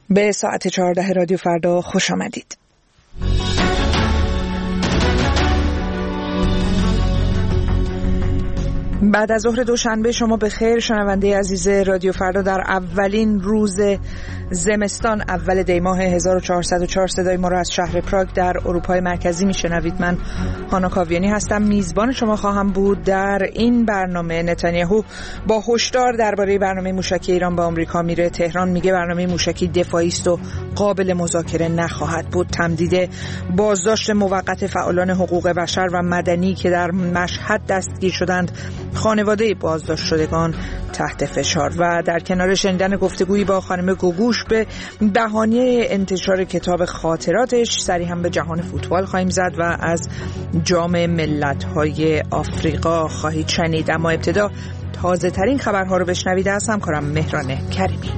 به ساعت 14 رادیو فردا خوش آمدید. بعد از ظهر دوشنبه شما به خیر شنونده عزیز رادیو فردا. در اولین روز زمستان اول دی ماه 1404 صدای ما را از شهر پراگ در اروپای مرکزی میشنوید. من هانا کاویانی هستم، میزبان شما خواهم بود. در این برنامه نتانیاهو با هشدار درباره برنامه موشکی ایران به آمریکا میره. تهران میگه برنامه موشکی دفاعی است و قابل مذاکره نخواهد بود. تمدید بازداشت موقت فعالان حقوق بشر و مدنی که در مشهد دستگیر شدند، خانواده بازداشت شدگان تحت فشار. و در کنار شنیدن گفتگویی با خانم گوگوش به بهانه انتشار کتاب خاطراتش، سری هم به جهان فوتبال خواهیم زد و از جام ملت‌های آفریقا خواهید شنید. اما ابتدا تازه ترین خبرها رو بشنوید از همکارم مهران کریمی.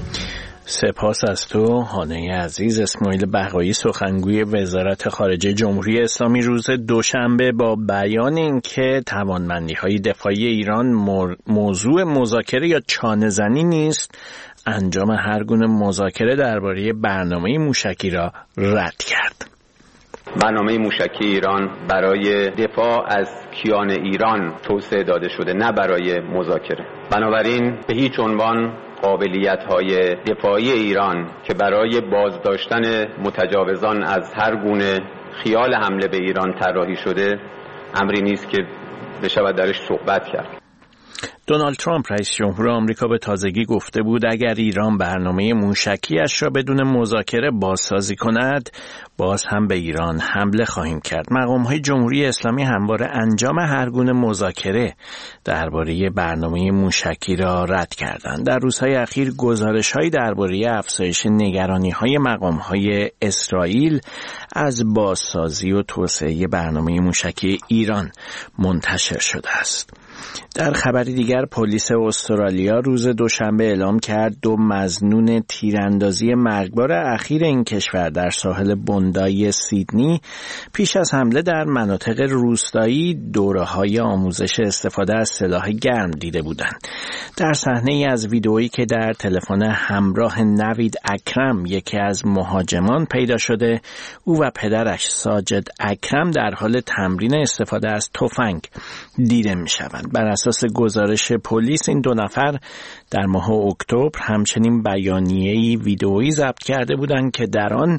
سپاس از تو هانه عزیز. اسماعیل بقایی سخنگوی وزارت خارجه جمهوری اسلامی روز دوشنبه با بیان اینکه توانمندی‌های دفاعی ایران موضوع مذاکره یا چانه‌زنی نیست، انجام هر گونه مذاکره درباره برنامه موشکی را رد کرد. برنامه موشکی ایران برای دفاع از کیان ایران توسعه داده شده، نه برای مذاکره. بنابراین به هیچ عنوان قابلیت‌های دفاعی ایران که برای بازداشتن متجاوزان از هر گونه خیال حمله به ایران طراحی شده امری نیست که بشود درش صحبت کرد. دونالد ترامپ رئیس جمهور آمریکا به تازگی گفته بود اگر ایران برنامه موشکی‌اش را بدون مذاکره بازسازی کند، باز هم به ایران حمله خواهیم کرد. مقام‌های جمهوری اسلامی همواره انجام هر گونه مذاکره درباره برنامه موشکی را رد کردند. در روزهای اخیر گزارش‌هایی درباره افزایش نگرانی‌های مقام‌های اسرائیل از بازسازی و توسعه برنامه موشکی ایران منتشر شده است. در خبری دیگر پلیس استرالیا روز دوشنبه اعلام کرد 2 مظنون تیراندازی مرگبار اخیر این کشور در ساحل بوندای سیدنی پیش از حمله در مناطق روستایی دوره‌های آموزش استفاده از سلاح گرم دیده بودند. در صحنه‌ای از ویدئویی که در تلفن همراه نوید اکرم یکی از مهاجمان پیدا شده، او و پدرش ساجد اکرم در حال تمرین استفاده از تفنگ دیده می‌شوند. بر اساس گزارش پلیس این 2 نفر در ماه اکتبر همچنین بیانیه‌ای ویدئویی ضبط کرده بودند که در آن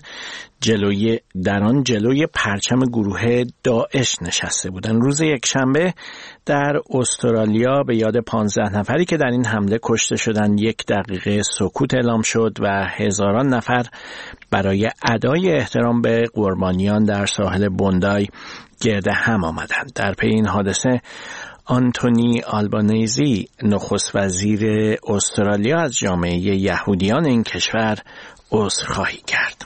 جلوی پرچم گروه داعش نشسته بودند. روز یکشنبه در استرالیا به یاد 15 نفری که در این حمله کشته شدند 1 دقیقه سکوت اعلام شد و هزاران نفر برای ادای احترام به قربانیان در ساحل بوندای گرد هم آمدند. در پی این حادثه آنتونی آلبانیزی نخست وزیر استرالیا از جامعه یهودیان این کشور عذرخواهی کرد.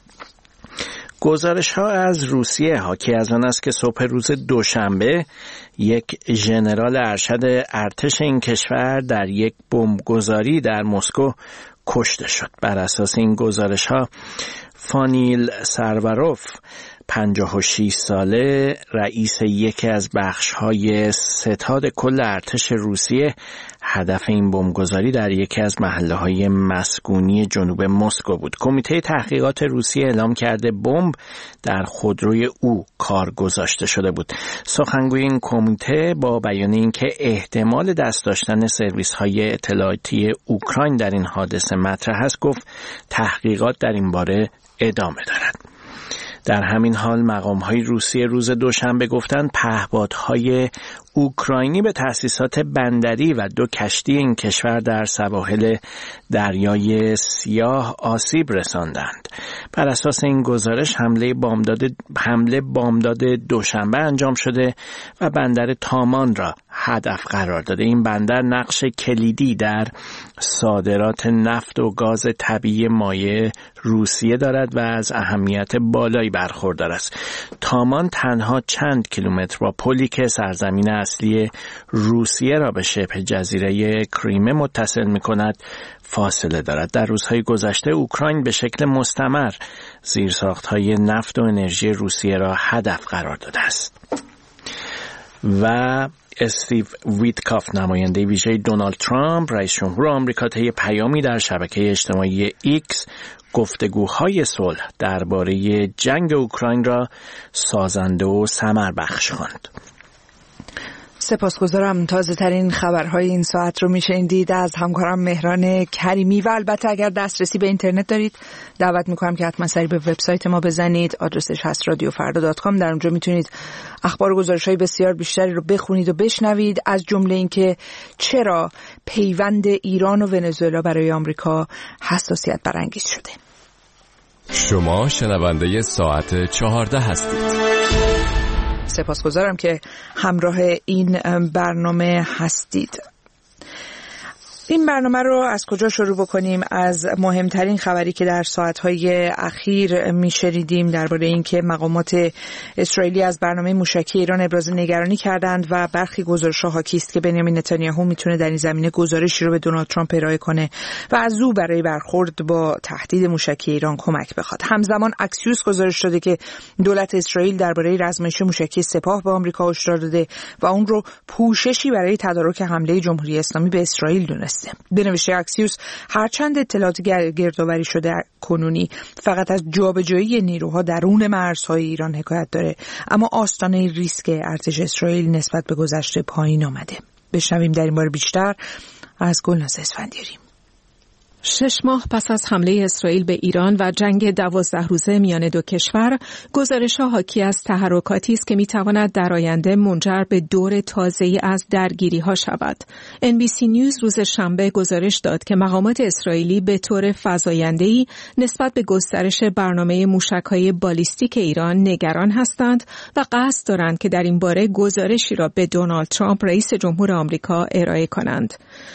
گزارش‌ها از روسیه حاکی از آن است که صبح روز دوشنبه یک ژنرال ارشد ارتش این کشور در یک بمبگذاری در مسکو کشته شد. بر اساس این گزارش‌ها فانیل سرواروف 56 ساله رئیس یکی از بخش‌های ستاد کل ارتش روسیه هدف این بمبگذاری در یکی از محله‌های مسکونی جنوب مسکو بود. کمیته تحقیقات روسیه اعلام کرده بمب در خودروی او کار گذاشته شده بود. سخنگوی این کمیته با بیان اینکه احتمال دست داشتن سرویس‌های اطلاعاتی اوکراین در این حادثه مطرح است، گفت تحقیقات در این باره ادامه دارد. در همین حال مقام‌های روسیه روز دوشنبه گفتند پهپادهای اوکراینی به تأسیسات بندری و 2 کشتی این کشور در سواحل دریای سیاه آسیب رساندند. بر اساس این گزارش حمله بامداد دوشنبه انجام شده و بندر تامان را هدف قرار داده. این بندر نقش کلیدی در صادرات نفت و گاز طبیعی مایع روسیه دارد و از اهمیت بالایی برخوردار است. تامان تنها چند کیلومتر با پلی که سرزمین اصلی روسیه را به شبه جزیره کریمه متصل می‌کند فاصله دارد. در روزهای گذشته اوکراین به شکل مستمر زیرساخت‌های نفت و انرژی روسیه را هدف قرار داده است. و استیو ویتکاف نماینده ویژه دونالد ترامپ رئیس جمهور آمریکا طی پیامی در شبکه اجتماعی ایکس گفتگوهای صلح درباره جنگ اوکراین را سازنده و ثمربخش خواند. سپاسگزارم. تازه ترین خبرهای این ساعت رو میشنیدید از همکارم مهران کریمی و البته اگر دسترسی به اینترنت دارید دعوت میکنم که حتما سری به وبسایت ما بزنید. آدرسش هست radiofarda.com. در اونجا میتونید اخبار و گزارش‌های بسیار بیشتری رو بخونید و بشنوید، از جمله اینکه چرا پیوند ایران و ونزوئلا برای آمریکا حساسیت برانگیز شده. شما شنونده ساعت 14 هستید. سپاسگزارم که همراه این برنامه هستید. این برنامه رو از کجا شروع بکنیم؟ از مهمترین خبری که در ساعت‌های اخیر می‌شنیدیم درباره اینکه مقامات اسرائیلی از برنامه موشکی ایران ابراز نگرانی کردند و برخی گزارش‌ها حاکی است که بنیامین نتانیاهو میتونه در این زمینه گزارشی رو به دونالد ترامپ ارائه کنه و از او برای برخورد با تهدید موشکی ایران کمک بخواد. همزمان اکسیوس گزارش داده که دولت اسرائیل درباره رزمایش موشکی سپاه به آمریکا هشدار داده و اون رو پوششی برای تدارک حمله جمهوری اسلامی به اسرائیل دونسته. به نوشته اکسیوس هرچند اطلاعات گردآوری شده کنونی فقط از جابجایی نیروها درون مرزهای ایران حکایت داره، اما آستانه ریسک ارتش اسرائیل نسبت به گذشته پایین آمده. بشنویم در این باره بیشتر از گلناز اسفندیاری. 6 ماه پس از حمله اسرائیل به ایران و جنگ 12 روزه میان دو کشور، گزارش‌ها حاکی از تحرکاتی است که می‌تواند در آینده منجر به دور تازه‌ای از درگیری‌ها شود. NBC نیوز روز شنبه گزارش داد که مقامات اسرائیلی به طور فزاینده‌ای نسبت به گسترش برنامه موشک‌های بالیستیک ایران نگران هستند و قصد دارند که در این باره گزارشی را به دونالد ترامپ رئیس جمهور آمریکا ارائه کنند.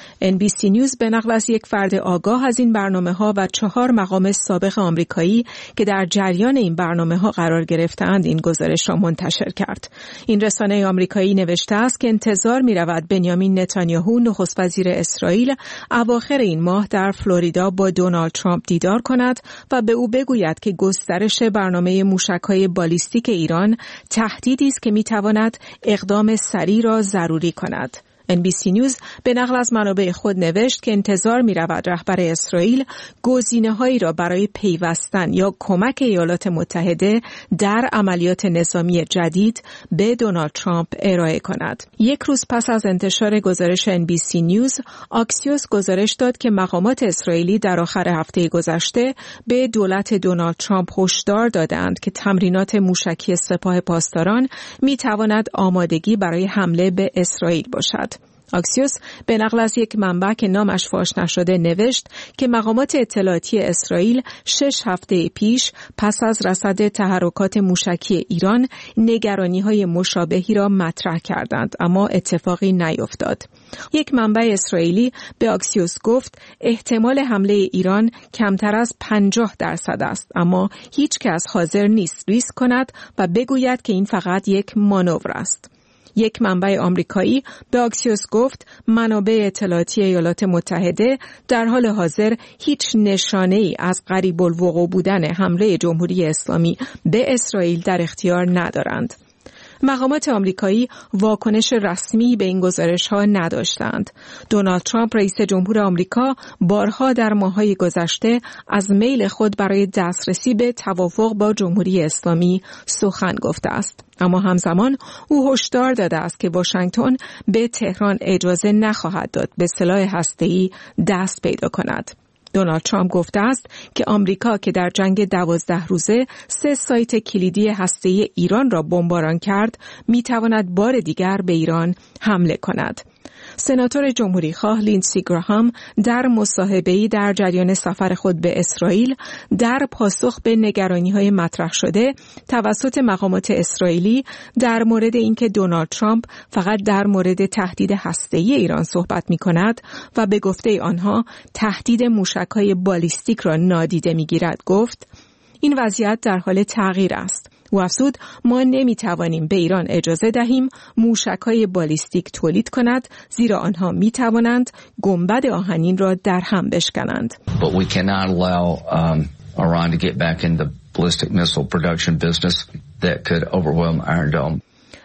NBC نیوز به نقل از یک فرد آگاه از این برنامه‌ها و 4 مقام سابق آمریکایی که در جریان این برنامه‌ها قرار گرفتند این گزارش را منتشر کرد. این رسانه آمریکایی نوشته است که انتظار می‌رود بنیامین نتانیاهو نخست وزیر اسرائیل اواخر این ماه در فلوریدا با دونالد ترامپ دیدار کند و به او بگوید که گسترش برنامه موشک‌های بالیستیک ایران تهدیدی است که می‌تواند اقدام سریع را ضروری کند. NBC نیوز به نقل از منابع خود نوشت که انتظار می‌رود رهبر اسرائیل گزینه‌هایی را برای پیوستن یا کمک ایالات متحده در عملیات نظامی جدید به دونالد ترامپ ارائه کند. یک روز پس از انتشار گزارش NBC نیوز، اکسیوس گزارش داد که مقامات اسرائیلی در آخر هفته گذشته به دولت دونالد ترامپ هشدار دادند که تمرینات موشکی سپاه پاسداران می‌تواند آمادگی برای حمله به اسرائیل باشد. اکسیوس به نقل از یک منبع که نامش فاش نشده نوشت که مقامات اطلاعاتی اسرائیل 6 هفته پیش پس از رصد تحرکات موشکی ایران نگرانی‌های مشابهی را مطرح کردند، اما اتفاقی نیفتاد. یک منبع اسرائیلی به اکسیوس گفت احتمال حمله ایران کمتر از 50% است، اما هیچ کس حاضر نیست ریسک کند و بگوید که این فقط یک مانور است. یک منبع آمریکایی به اکسیوس گفت منابع اطلاعاتی ایالات متحده در حال حاضر هیچ نشانه‌ای از قریب الوقوع بودن حمله جمهوری اسلامی به اسرائیل در اختیار ندارند. مقامات آمریکایی واکنش رسمی به این گزارش‌ها نداشتند. دونالد ترامپ رئیس جمهور آمریکا بارها در ماه‌های گذشته از میل خود برای دسترسی به توافق با جمهوری اسلامی سخن گفته است. اما همزمان او هشدار داده است که واشنگتن به تهران اجازه نخواهد داد به سلاح هسته‌ای دست پیدا کند. دونالد ترامپ گفته است که آمریکا که در جنگ 12 روزه 3 سایت کلیدی هسته‌ای ایران را بمباران کرد، می‌تواند بار دیگر به ایران حمله کند. سناتور جمهوریخواه لیندسی گراهام در مصاحبه‌ای در جریان سفر خود به اسرائیل در پاسخ به نگرانی‌های مطرح شده توسط مقامات اسرائیلی در مورد اینکه دونالد ترامپ فقط در مورد تهدید هسته‌ای ایران صحبت می‌کند و به گفته آنها تهدید موشک‌های بالیستیک را نادیده می‌گیرد گفت این وضعیت در حال تغییر است. او افزود ما نمی‌توانیم به ایران اجازه دهیم موشک‌های بالیستیک تولید کند، زیرا آنها می‌توانند گنبد آهنین را در هم بشکنند. But we cannot allow Iran to get back in the ballistic missile production business that could overwhelm Iron Dome.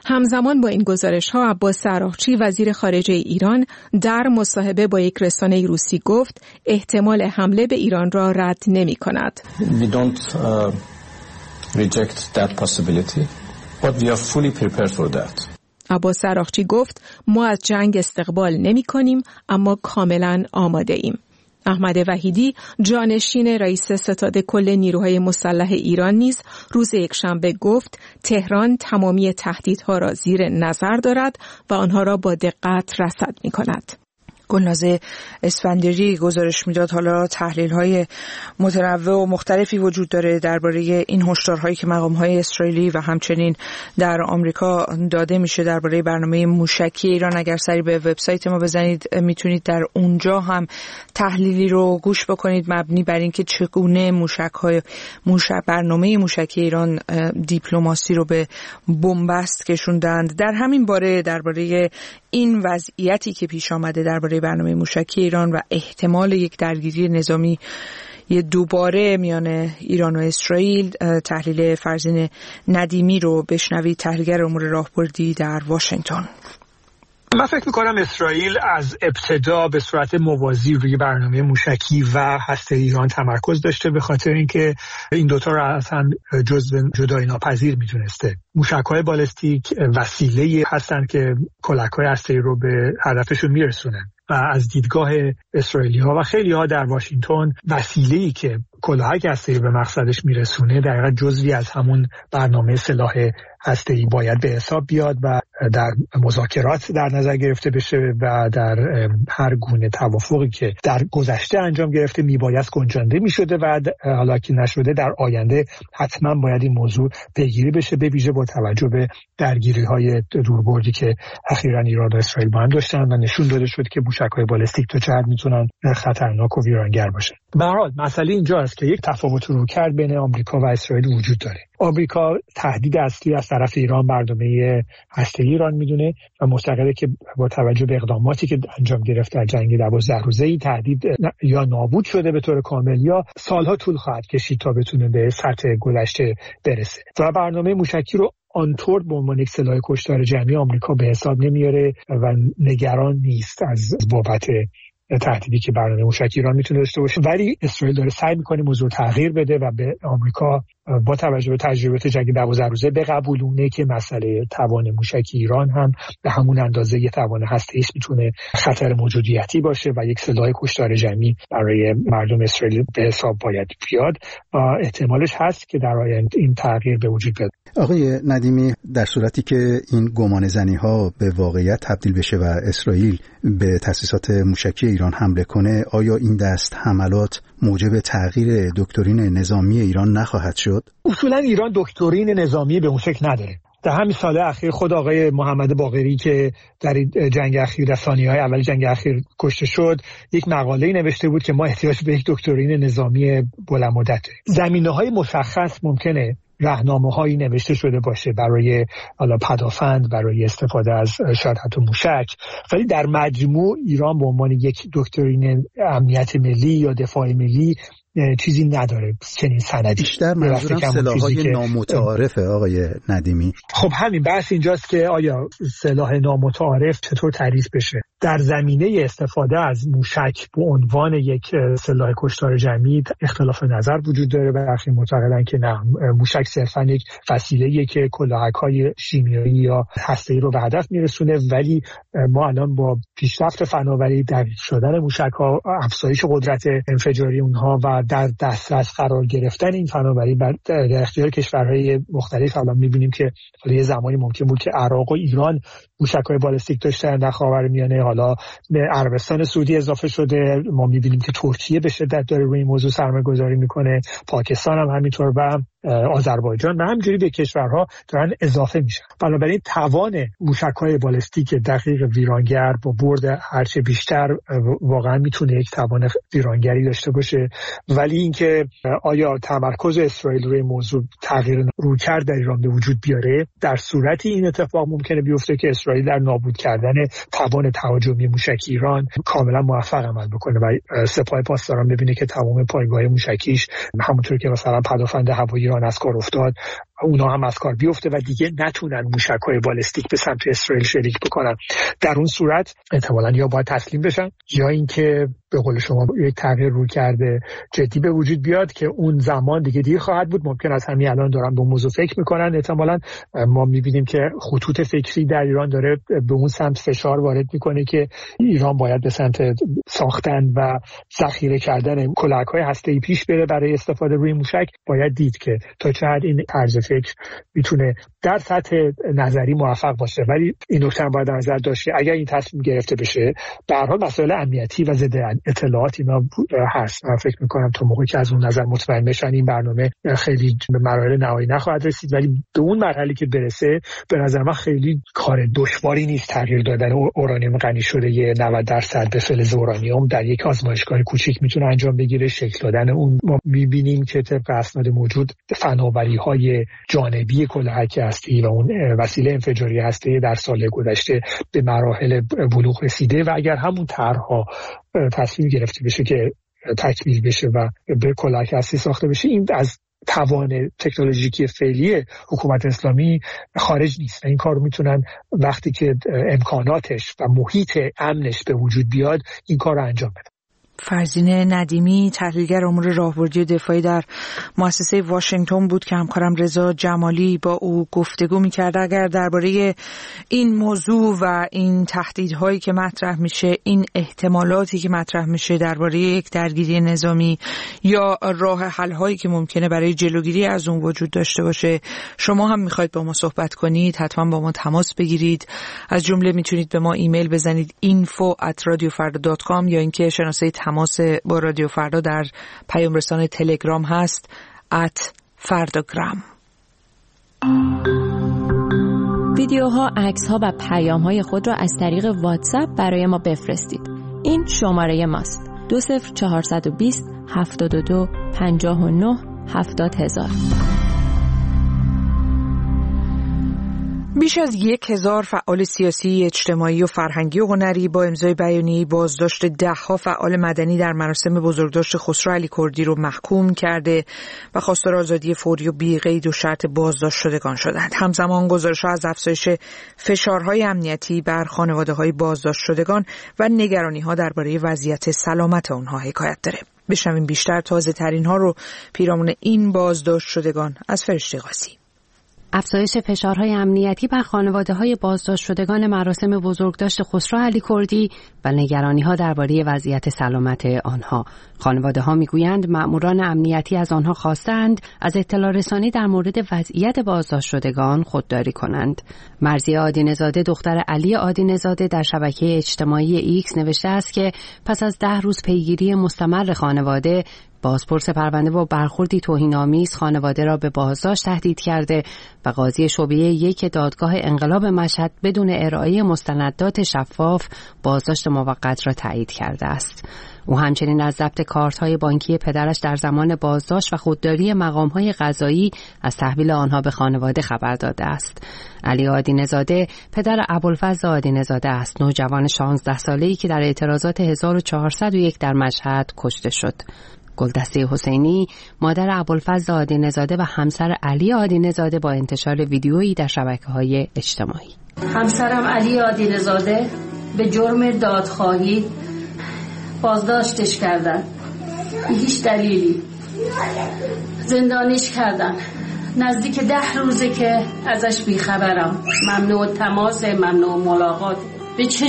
همزمان با این گزارش‌ها عباس عراقچی وزیر خارجه ایران در مصاحبه با یک رسانه روسی گفت احتمال حمله به ایران را رد نمی‌کند. We don't reject that possibility, but we are fully prepared for that. عباس عراقچی گفت ما از جنگ استقبال نمی‌کنیم اما کاملاً آماده ایم. احمد وحیدی جانشین رئیس ستاد کل نیروهای مسلح ایران نیز روز یکشنبه گفت تهران تمامی تهدیدها را زیر نظر دارد و آنها را با دقت رصد می‌کند. گلنازه اسفندیاری گزارش میداد حالا تحلیل‌های متنوع و مختلفی وجود داره درباره این هشدارهایی که مقام‌های اسرائیلی و همچنین در آمریکا داده میشه درباره برنامه موشکی ایران. اگر سری به وبسایت ما بزنید میتونید در اونجا هم تحلیلی رو گوش بکنید مبنی بر اینکه چگونه برنامه موشکی ایران دیپلماسی رو به بنبست کشوندند. در همین باره درباره این وضعیتی که پیش آمده درباره برنامه موشکی ایران و احتمال یک درگیری نظامی دوباره میان ایران و اسرائیل تحلیل فرزین ندیمی رو بشنوید، تحلیلگر امور راهبردی در واشنگتن. من فکر میکنم اسرائیل از ابتدا به صورت موازی روی برنامه موشکی و هسته ایران تمرکز داشته به خاطر اینکه این دوتا رو اصلا جزو جدایی ناپذیر میدونسته. موشک‌های بالستیک وسیله‌ای هستن که کلک‌های هسته‌ای رو به هدفشون میرسونن و از دیدگاه اسرائیلی‌ها و خیلی‌ها در واشنگتن وسیله‌ای که کلاهک هسته‌ای به مقصدش میرسونه در حقیقت جزوی از همون برنامه سلاح هسته‌ای باید به حساب بیاد و در مذاکرات در نظر گرفته بشه و در هر گونه توافقی که در گذشته انجام گرفته میباید گنجانده میشده و حالا که نشده در آینده حتما باید این موضوع پیگیری بشه، به ویژه با توجه به درگیری‌های دوربردی که اخیراً ایران و اسرائیل با هم داشتن و نشون داده شد که موشک‌های بالستیک تا چه حد میتونن خطرناک و ویرانگر باشن. به هر حال مسئله اینجاست که یک تفاوت رویکرد بین آمریکا و اسرائیل وجود داره. آمریکا تهدید اصلی از طرف ایران برنامه هسته‌ای ایران میدونه و معتقده که با توجه به اقداماتی که انجام گرفت در جنگ 12 روزه‌ای تهدید یا نابود شده به طور کامل یا سالها طول خواهد کشید تا بتونه به سطح گذشته برسه و برنامه موشکی رو آنطور به عنوان یک سلاح کشتار جمعی آمریکا به حساب نمیاره و نگران نیست از بابت تهدیدی که برنامه موشکی ایران میتونه داشته باشه، ولی اسرائیل داره سعی میکنه موضوع تغییر بده و به آمریکا با توجه به تجربه جنگ 12 روزه بقبولونه که مسئله توان موشکی ایران هم به همون اندازه یه توان هسته‌ایش میتونه خطر موجودیتی باشه و یک سلاح کشتار جمعی برای مردم اسرائیل به حساب باید بیاد و احتمالش هست که در آینده این تغییر به وجود بیاد. آقای ندیمی، در صورتی که این گمانه‌زنی‌ها به واقعیت تبدیل بشه و اسرائیل به تأسیسات موشکی ایران حمله کنه، آیا این دست حملات موجب تغییر دکترین نظامی ایران نخواهد شد؟ اصولا ایران دکترین نظامی به اون شکل نداره. در همین سال اخیر خود آقای محمد باقری که در جنگ اخیر در ثانیه‌های اول جنگ اخیر کشته شد یک مقاله‌ای نوشته بود که ما احتیاج به یک دکترین نظامی بلند مدت داریم. زمینه‌های مشخص ممکنه راهنماهایی نوشته شده باشه برای حالا پدافند، برای استفاده از شاید حتی موشک، ولی در مجموع ایران به عنوان یک دکترین امنیت ملی یا دفاع ملی چیزی نداره چنین سندی. بیشتر منظورم سلاح‌های نامتعارفه آقای ندیمی. خب همین بحث اینجاست که آیا سلاح نامتعارف چطور تعریف بشه. در زمینه استفاده از موشک به عنوان یک سلاح کشتار جمعی اختلاف نظر وجود داره. برخی معتقدن که نه، موشک صرفاً یک وسیله‌ایه که کلاهک‌های شیمیایی یا هسته‌ای رو به هدف میرسونه، ولی ما الان با پیشرفت فناوری، دقیق شدن موشک‌ها، افزایش قدرت انفجاری اونها و در دسترس قرار گرفتن این فناوری در اختیار کشورهای مختلف، الان می‌بینیم که یه زمانی ممکن بود که عراق و ایران موشک‌های بالستیک داشتن، در خاورمیانه حالا به عربستان سعودی اضافه شده. ما می‌بینیم که ترکیه به شدت داره روی این موضوع سرمایه‌گذاری می‌کنه، پاکستان هم همینطور و آذربایجان و همینجوری به کشورها دارن اضافه میشن. بنابراین توان موشک‌های بالستیک دقیق ویرانگر با برد هرچه بیشتر واقعا میتونه یک توان ویرانگری داشته باشه، ولی اینکه آیا تمرکز اسرائیل روی موضوع تغییر رویکرد در ایران به وجود بیاره، در صورتی این اتفاق ممکنه بیفته که اسرائیل در نابود کردن توان تهاجمی موشکی ایران کاملا موفق عمل بکنه و سپاه پاسداران ببینه که تمام پایگاه موشکیش همونطور که مثلا پدافند هوایی از کار افتاد اونا هم از کار بیفته و دیگه نتونن موشک‌های بالستیک به سمت اسرائیل شلیک بکنن. در اون صورت احتمالاً یا باید تسلیم بشن یا اینکه به قول شما یک تغییر روی کرده جدی به وجود بیاد که اون زمان دیگه دیر خواهد بود. ممکن است همین الان دارن به موضوع فکر میکنن. احتمالاً ما میبینیم که خطوط فکری در ایران داره به اون سمت فشار وارد میکنه که ایران باید به سمت ساختن و ذخیره کردن کلاهک‌های هسته‌ای پیش بره برای استفاده روی موشک. باید دید که تا چه حد این طرز فکر میتونه در سطح نظری موفق باشه، ولی این نکته هم باید در نظر داشت اگر این تصمیم گرفته بشه به هر حال مسائل امنیتی و ضد اطلاعات اینا هست. من فکر میکنم تا موقعی که از اون نظر مطمئن بشن این برنامه خیلی به مراحل نهایی نخواهد رسید، ولی به اون مرحله که برسه به نظر من خیلی کار دشواری نیست تغییر دادن اورانیوم غنی شده 90% به فلز اورانیوم در یک آزمایشگاه کوچیک میتونه انجام بگیره. شکل دادن اون ما میبینیم که طبق اسناد موجود فناوری‌های جانبی کلاهک هسته‌ای و اون وسیله انفجاری هسته‌ای در سال گذشته به مراحل بلوغ رسیده و اگر همون طرح‌ها تصمیم گرفته بشه که تکمیل بشه و به کلاهک هسته‌ای ساخته بشه، این از توان تکنولوژیکی فعلی حکومت اسلامی خارج نیست. این کار رو میتونن وقتی که امکاناتش و محیط امنش به وجود بیاد این کار رو انجام بدن. فرزین ندیمی، تحلیلگر امور راهبردی و دفاعی در مؤسسه واشنگتن بود که همکارم رضا جمالی با او گفتگو می‌کرد. اگر درباره این موضوع و این تهدیدهایی که مطرح میشه، این احتمالاتی که مطرح میشه درباره یک درگیری نظامی یا راه حل‌هایی که ممکنه برای جلوگیری از اون وجود داشته باشه، شما هم می‌خواید با ما صحبت کنید، حتما با ما تماس بگیرید. از جمله میتونید به ما ایمیل بزنید info@radiofarda.com یا اینکه شناسه تماس با رادیو فردا در پیام رسان تلگرام هست @fardagram. ویدیوها، عکس‌ها و پیام‌های خود را از طریق واتساپ برای ما بفرستید. این شماره ماست: 20420 72 59 70000. بیش از 1000 فعال سیاسی، اجتماعی و فرهنگی و هنری با امضای بیانیه بازداشت 10 فعال مدنی در مراسم بزرگداشت خسرو علی کردی رو محکوم کرده و خواستار آزادی فوری و بی قید و شرط بازداشت شدگان شدند. همزمان گزارش‌ها از افزایش فشارهای امنیتی بر خانواده‌های بازداشت شدگان و نگرانی‌ها درباره وضعیت سلامت آنها حکایت داره. بشنویم بیشتر تازه‌ترین‌ها رو پیرامون این بازداشت شدگان از فرشته قاسی. افزایش فشارهای امنیتی بر خانواده‌های بازداشت شدگان مراسم بزرگداشت خسرو علی کردی و نگرانی‌ها درباره وضعیت سلامت آنها. خانواده‌ها می‌گویند مأموران امنیتی از آنها خواستند از اطلاع رسانی در مورد وضعیت بازداشت شدگان خودداری کنند. مرضیه عادی‌نژاده دختر علی عادی‌نژاده در شبکه اجتماعی ایکس نوشته است که پس از 10 روز پیگیری مستمر خانواده، بازپرس پرونده با برخوردی توهین‌آمیز خانواده را به بازداشت تهدید کرده و قاضی شعبه 1 دادگاه انقلاب مشهد بدون ارائه مستندات شفاف بازداشت موقت را تایید کرده است. او همچنین از ضبط کارت‌های بانکی پدرش در زمان بازداشت و خودداری مقام‌های قضایی از تحویل آنها به خانواده خبر داده است. علی عادی‌نژاده پدر ابوالفضل عادی‌نژاده است، نوجوان 16 ساله‌ای که در اعتراضات 1401 در مشهد کشته شد. گلدسته حسینی، مادر ابوالفضل عادی‌نژاده و همسر علی عادی‌نژاده با انتشار ویدیویی در شبکه‌های اجتماعی. همسرم علی عادی‌نژاده به جرم دادخواهی بازداشتش کردن، هیچ دلیلی زندانیش کردن. نزدیک 10 روزه که ازش بیخبرم. ممنوع تماس، ممنوع ملاقات. به چه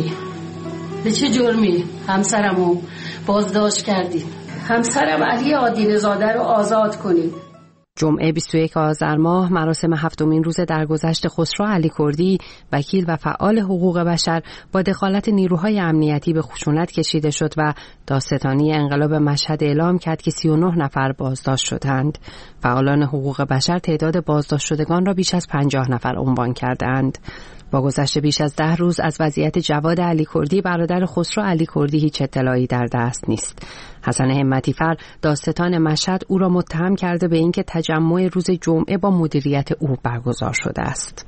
جرمی همسرمو بازداشت کردی؟ همسرم علی عادی‌نژاده رو آزاد کنید. جمعه 21 آذر ماه مراسم 7مین روز درگذشت خسرو علی کردی، وکیل و فعال حقوق بشر با دخالت نیروهای امنیتی به خشونت کشیده شد و دادستانی انقلاب مشهد اعلام کرد که 39 نفر بازداشت شدند. فعالان حقوق بشر تعداد بازداشت شدگان را بیش از 50 نفر عنوان کردند. با گذشت بیش از 10 روز از وضعیت جواد علی کردی برادر خسرو علی کردی هیچ اطلاعی در دست نیست. حسن همتی‌فر دادستان مشهد او را متهم کرده به اینکه تجمع روز جمعه با مدیریت او برگزار شده است.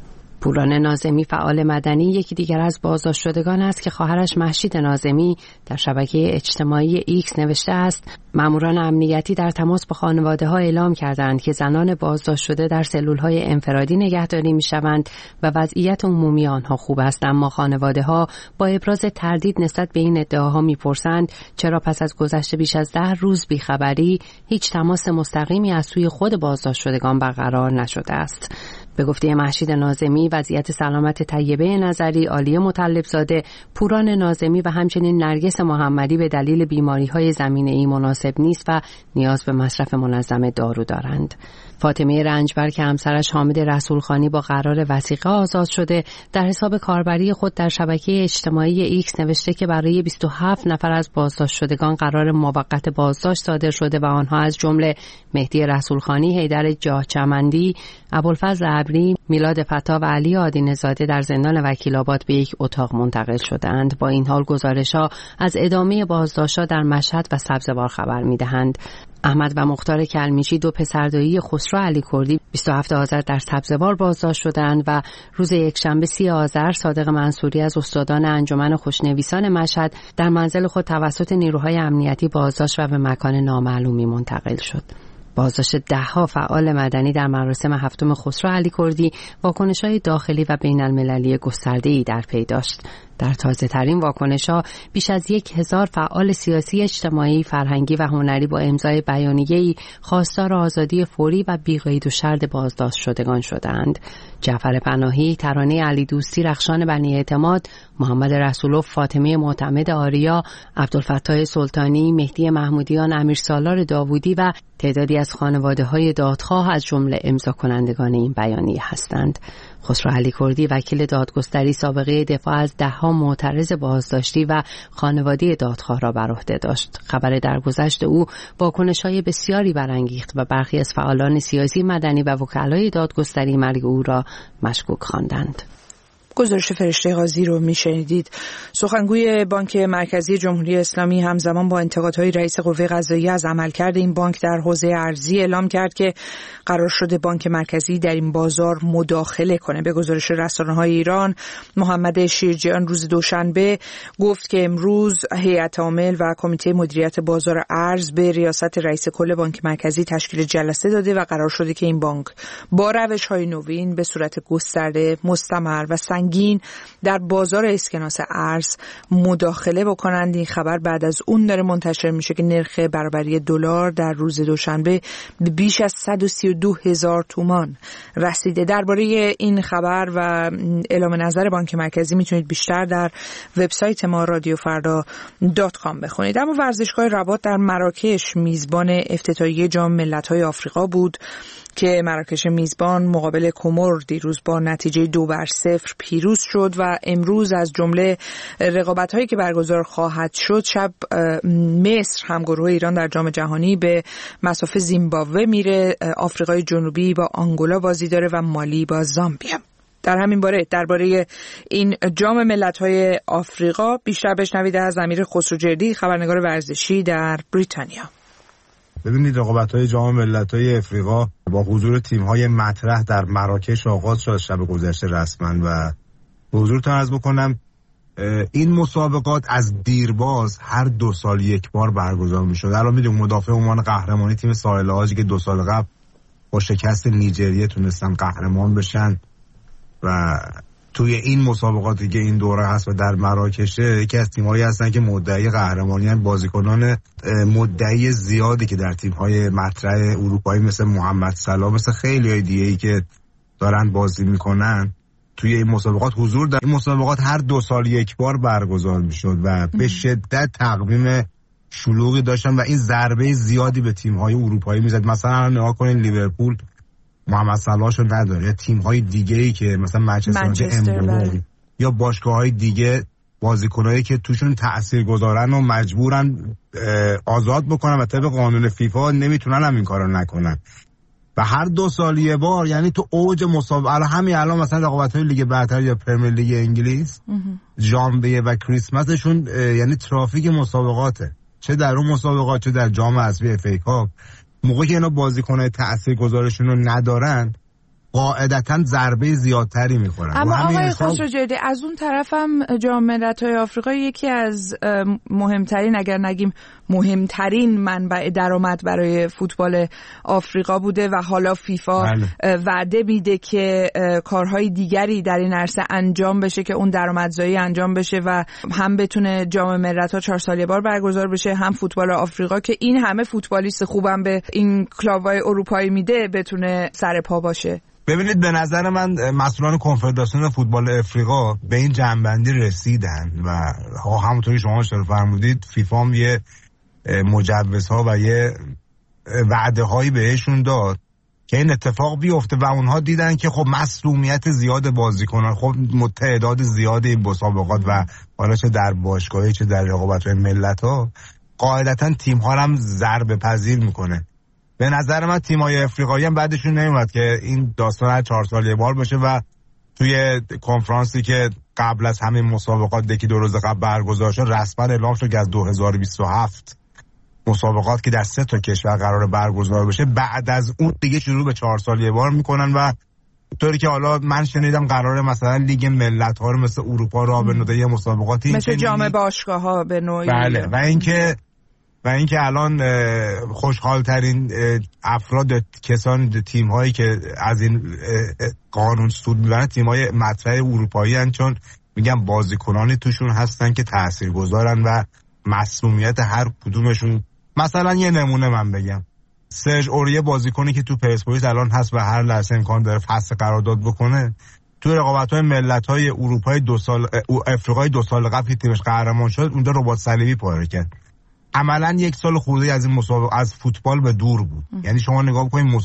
پوران ناظمی فعال مدنی یکی دیگر از بازداشت شدگان است که خواهرش مهشید ناظمی در شبکه اجتماعی ایکس نوشته است: ماموران امنیتی در تماس با خانواده‌ها اعلام کردند که زنان بازداشت شده در سلول‌های انفرادی نگهداری می‌شوند و وضعیت عمومی آنها خوب است، اما خانواده‌ها با ابراز تردید نسبت به این ادعاها می‌پرسند چرا پس از گذشت بیش از 10 روز بیخبری هیچ تماس مستقیمی از سوی خود بازداشت شدگان برقرار نشده است. به گفته مهشید ناظمی، وضعیت سلامت طیبه نظری، عالیه مطلبزاده، پوران ناظمی و همچنین نرگس محمدی به دلیل بیماری‌های زمینه‌ای مناسب نیست و نیاز به مصرف منظم دارو دارند. فاطمه رنجبر که همسرش حامد رسولخانی با قرار وثیقه آزاد شده، در حساب کاربری خود در شبکه اجتماعی ایکس نوشته که برای 27 نفر از بازداشت شدگان قرار موقت بازداشت صادر شده و آنها از جمله مهدی رسولخانی، حیدر جاهچمندی، ابوالفضل ابری، میلاد فتا و علی آدین‌زاده در زندان وکیل‌آباد به یک اتاق منتقل شدند. با این حال گزارش‌ها از ادامه بازداشت‌ها در مشهد و سبزوار خبر می‌دهند. احمد و مختار کلمیچی، دو پسردایی خسرو علیکردی، 27 آذر در سبزوار بازداشت شدند و روز یکشنبه 30 آذر صادق منصوری از استادان انجمن خوشنویسان مشهد در منزل خود توسط نیروهای امنیتی بازداشت و به مکان نامعلومی منتقل شد. بازداشت 10 فعال مدنی در مراسم هفتم خسرو علیکردی واکنش‌های داخلی و بین‌المللی گسترده‌ای در پی داشت. در تازه‌ترین واکنش‌ها بیش از 1000 فعال سیاسی، اجتماعی، فرهنگی و هنری با امضای بیانیه‌ای خواستار آزادی فوری و بی‌قید و شرط بازداشت شدگان شدند. جعفر پناهی، ترانه علی دوستی، رخشان بنی اعتماد، محمد رسولوف، فاطمه معتمد آریا، عبدالفتاح سلطانی، مهدی محمودیان، امیر سالار داوودی و تعدادی از خانواده‌های دادخواه از جمله امضا کنندگان این بیانیه هستند. خسرو علیکردی، وکیل دادگستری، سابقه دفاع از 10 معترض بازداشتی و خانواده دادخواه را بر عهده داشت. خبر درگذشت او واکنش‌های بسیاری برانگیخت و برخی از فعالان سیاسی، مدنی و وکلای دادگستری مرگ او را مشکوک خواندند. گزارش فرشته قاضی رو میشنیدید. سخنگوی بانک مرکزی جمهوری اسلامی همزمان با انتقادهای رئیس قوه قضاییه از عملکرد این بانک در حوزه ارزی اعلام کرد که قرار شده بانک مرکزی در این بازار مداخله کنه. به گزارش رسانه‌های ایران، محمد شیرجیان روز دوشنبه گفت که امروز هیئت عامل و کمیته مدیریت بازار ارز به ریاست رئیس کل بانک مرکزی تشکیل جلسه داده و قرار شده که این بانک با روش‌های نوین به صورت گسترده، مستمر و سنگین در بازار اسکناس ارز مداخله بکنند. این خبر بعد از اون داره منتشر میشه که نرخ برابری دلار در روز دوشنبه به بیش از 132,000 تومان رسیده. درباره این خبر و اعلام نظر بانک مرکزی میتونید بیشتر در وبسایت ما radiofrda.com بخونید. اما ورزشگاه رباط در مراکش میزبان افتتاحیه جام ملت‌های آفریقا بود که مراکش میزبان مقابل کمر دیروز با نتیجه 2-0 پیروز شد و امروز از جمله رقابت‌هایی که برگزار خواهد شد، شب مصر همگروه ایران در جام جهانی به مصاف زیمبابوه میره، آفریقای جنوبی با آنگولا بازی داره و مالی با زامبیا. در همین باره درباره این جام ملت‌های آفریقا بیشتر بشنوید از امیر خسروجردی، خبرنگار ورزشی در بریتانیا. ببینید، رقابت‌های جام ملت‌های آفریقا با حضور تیم‌های مطرح در مراکش آغاز شد شب گذشته رسما و حضورتون عرض بکنم این مسابقات از دیرباز هر 2 سال یک بار برگزار می‌شد. الان می‌دونید مدافع عنوان قهرمانی تیم ساحل عاجی که 2 سال قبل با شکست نیجریه تونستن قهرمان بشن و توی این مسابقاتی که این دوره هست و در مراکشه یکی از تیم‌هایی هستن که مدعی قهرمانی هستن. بازیکنان مدعی زیادی که در تیم‌های مطرح اروپایی مثل محمد صلاح، مثل خیلی‌های دیگه‌ای که دارن بازی میکنن توی این مسابقات حضور دارن. این مسابقات هر 2 سال یک بار برگزار میشد و به شدت تقویم شلوغی داشتن و این ضربه زیادی به تیم‌های اروپایی میزد. مثلا نگاه کنین لیورپول محمد صلاحشو نداره، تیم‌های دیگه‌ای که مثلا منچستر یا باشگاه‌های دیگه بازیکنایی که توشون تاثیرگذارن و مجبورن آزاد بکنن و طبق قانون فیفا نمیتونن هم این کارو نکنن و هر 2 سال یه بار، یعنی تو اوج مسابقه الان مثلا رقابت‌های لیگ برتر یا پرمیر لیگ انگلیس ژانویه و کریسمسشون یعنی ترافیک مسابقاته، چه در اون مسابقات چه در جام حذفی اف ای کاپ. موقعی که اینا بازیکن‌های تاثیرگذارشون رو ندارن، قاعدتاً ضربه زیادتری میخورن. اما آقای خسروجردی از اون طرفم جام ملت‌های آفریقا یکی از مهمترین اگر نگیم مهمترین منبع درآمد برای فوتبال آفریقا بوده و حالا فیفا وعده میده که کارهای دیگری در این عرصه انجام بشه که اون درآمدزایی انجام بشه و هم بتونه جام ملت‌ها 4 سال یه بار برگزار بشه، هم فوتبال آفریقا که این همه فوتبالیست خوبم به این کلاب‌های اروپایی میده بتونه سر پا باشه. ببینید به نظر من مسئولان کنفدراسیون فوتبال افریقا به این جنبندی رسیدن و همونطوری شما اشاره فرمودید فیفا هم یه مجوزها و یه وعده هایی بهشون داد که این اتفاق بیفته و اونها دیدن که خب مسئولیت زیاد بازیکنان، خب تعداد زیاد این مسابقات و حالا چه در باشگاهی چه در رقابت‌های ملت‌ها قاعدتاً تیم‌ها هم ضربه پذیر میکنه. به نظر من تیم‌های افریقایی هم بعدشون نمیاد که این داستان هر 4 سال یه بار بشه و توی کنفرانسی که قبل از همین مسابقات یکی 2 روز قبل برگزار شد رسما اعلام شد که از 2027 مسابقات که در 3 تا کشور قرار برگزار بشه بعد از اون دیگه شروع به 4 سال یه بار میکنن و طوری که حالا من شنیدم قراره مثلا لیگ ملت‌ها رو مثل اروپا راه بندازه یه مسابقاتی مثل جام باشگاه‌ها به نوعی. بله و اینکه الان خوشحال ترین افراد کسان تیم هایی که از این قانون سود میبرن تیم های مطرح اروپایی هستند، چون میگم بازیکنانی توشون هستن که تاثیرگذارن و مسئولیت هر کدومشون. مثلا یه نمونه من بگم، سرژ اوریه بازیکنی که تو پرسپولیس الان هست و هر لحظه امکان داره فصل قرارداد بکنه، تو رقابت‌های ملت‌های اروپای افریقای 2 سال قبل که تیمش قهرمان شد اونجا رباط صلیبی پاره کرد. عملاً 1 سال خورده از این مسابقه از فوتبال به دور بود. یعنی شما نگاه بکنید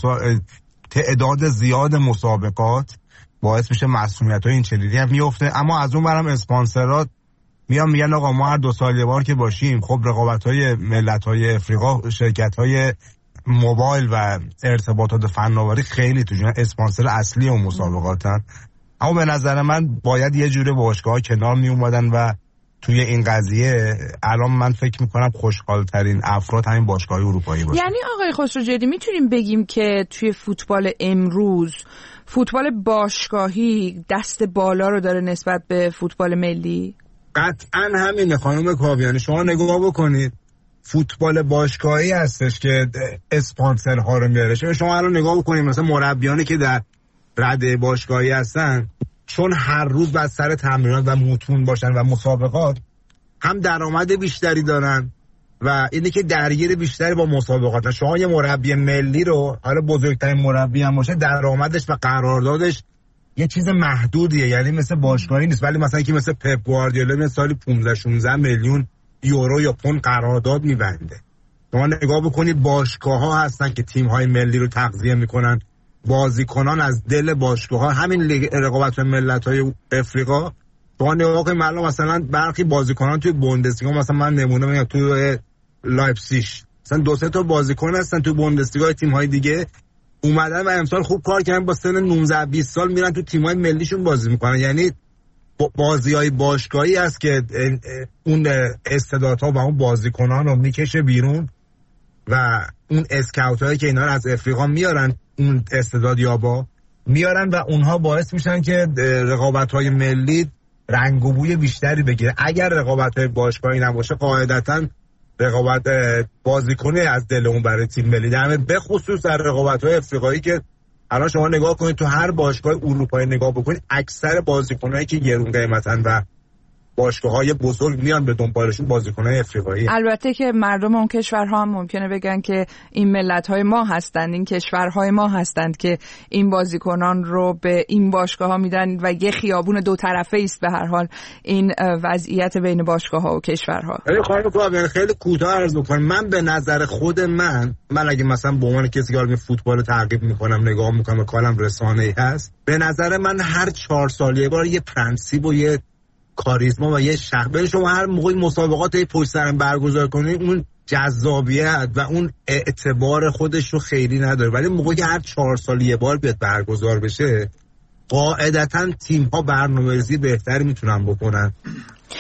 تعداد زیاد مسابقات باعث میشه مسئولیت‌های این چنینی هم میفته، اما از اون برم اسپانسرات میگن آقا ما هر 2 سال یه بار که باشیم خب رقابت‌های ملت‌های افریقا شرکت‌های موبایل و ارتباطات فناوری خیلی توشون اسپانسر اصلی اون مسابقاتن. اما به نظر من باید یه جوره باشگاه‌ها کنار می اومدن و توی این قضیه الان من فکر میکنم خوشحال ترین افراد همین باشگاه‌های اروپایی باشه. یعنی آقای خسروجردی میتونیم بگیم که توی فوتبال امروز فوتبال باشگاهی دست بالا رو داره نسبت به فوتبال ملی؟ قطعا همینه خانم کاویانی. شما نگاه بکنید فوتبال باشگاهی هستش که اسپانسرها رو میاره. شما الان نگاه بکنید مثلا مربیانی که در رده باشگاهی هستن، چون هر روز بعد سر تمرینات و متون باشن و مسابقات هم درآمد بیشتری دارن و اینه که درگیر بیشتری با مسابقات. شما یه مربی ملی رو حالا بزرگترین مربی هم باشه درآمدش و قراردادش یه چیز محدودیه، یعنی مثل باشگاهی نیست. ولی مثلا که مثل پپ گواردیولا سالی 15-16 میلیون یورو یا پوند قرارداد میبنده. شما نگاه بکنید باشگاه‌ها هستن که تیم‌های ملی رو تغذیه میکنن، بازیکنان از دل باشگاه‌ها. همین رقابت ملت‌های افریقا شما نگاه کنید مثلا برخی بازیکنان توی بوندسلیگا، مثلا من نمونه میگم توی لایپزیگ مثلا 2-3 تا بازیکن هستن توی بوندسلیگا تیم‌های دیگه اومدن و امسال خوب کار کردن، با سن 19-20 سال میرن تو تیم‌های ملیشون بازی میکنن. یعنی بازی‌های باشگاهی است که اون استعدادها و اون بازیکنان رو میکشه بیرون و اون اسکاوت‌هایی که اینا رو از افریقا میارن، اون استعدادیابا میارن و اونها باعث میشن که رقابت‌های ملی رنگ و بوی بیشتری بگیره. اگر رقابت‌های باشگاهی نباشه قاعدتاً رقابت بازیکنی از دل اون برای تیم ملی در به خصوص در رقابت‌های افریقایی که الان شما نگاه کنید تو هر باشگاه اروپایی نگاه بکنید اکثر بازیکنایی که گرون قیمتن و باشگاه‌های بزرگ میان به دنبالشون بازیکن‌های افریقایی. البته که مردم اون کشورها هم ممکنه بگن که این ملت‌های ما هستند، این کشورهای ما هستند که این بازیکنان رو به این باشگاه‌ها میدن و یه خیابون 2 طرفه است به هر حال این وضعیت بین باشگاه‌ها و کشورها. خیلی خیلی کوتاه عرض می‌کنم. من به نظر خود من اگه مثلا به عنوان کسی که فوتبال تعقیب می‌کنم نگاه می‌کنم کارم رسانه‌ای هست، به نظر من هر 4 سال یه بار یه پرنسیپ و یه کاریزما و یه شخص شما هر موقع مسابقات پشت سر هم برگزار کنید اون جذابیت و اون اعتبار خودش رو خیلی نداره. ولی موقعی که هر 4 سال یه بار بیاد برگزار بشه قاعدتاً تیم‌ها برنامه‌ریزی بهتری میتونن بکنن.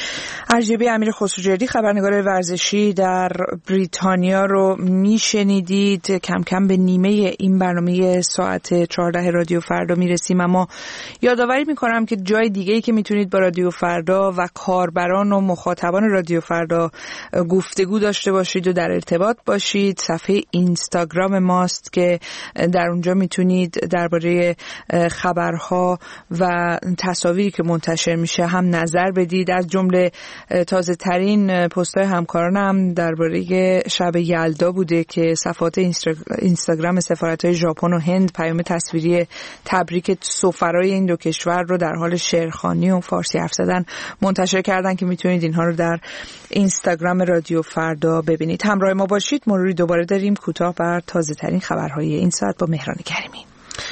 ارجبی امیر خسروجردی خبرنگار ورزشی در بریتانیا رو میشنیدید. کم کم به نیمه این برنامه ساعت 14 رادیو فردا میرسیم، اما یادآوری میکنم که جای دیگه‌ای که میتونید با رادیو فردا و کاربران و مخاطبان رادیو فردا گفتگو داشته باشید و در ارتباط باشید صفحه اینستاگرام ماست که در اونجا میتونید درباره خبرها و تصاویری که منتشر میشه هم نظر بدید. از جمله تازه ترین پست‌های همکارانم درباره شب یلدا بوده که صفحات اینستاگرام سفارت‌های ژاپن و هند پیام تصویری تبریک سفرای این دو کشور رو در حال شعرخوانی و فارسی حرف زدن منتشر کردن که میتونید اینها رو در اینستاگرام رادیو فردا ببینید. همراه ما باشید. مروری دوباره داریم کوتاه بر تازه ترین خبرهای این ساعت با مهران کریمی.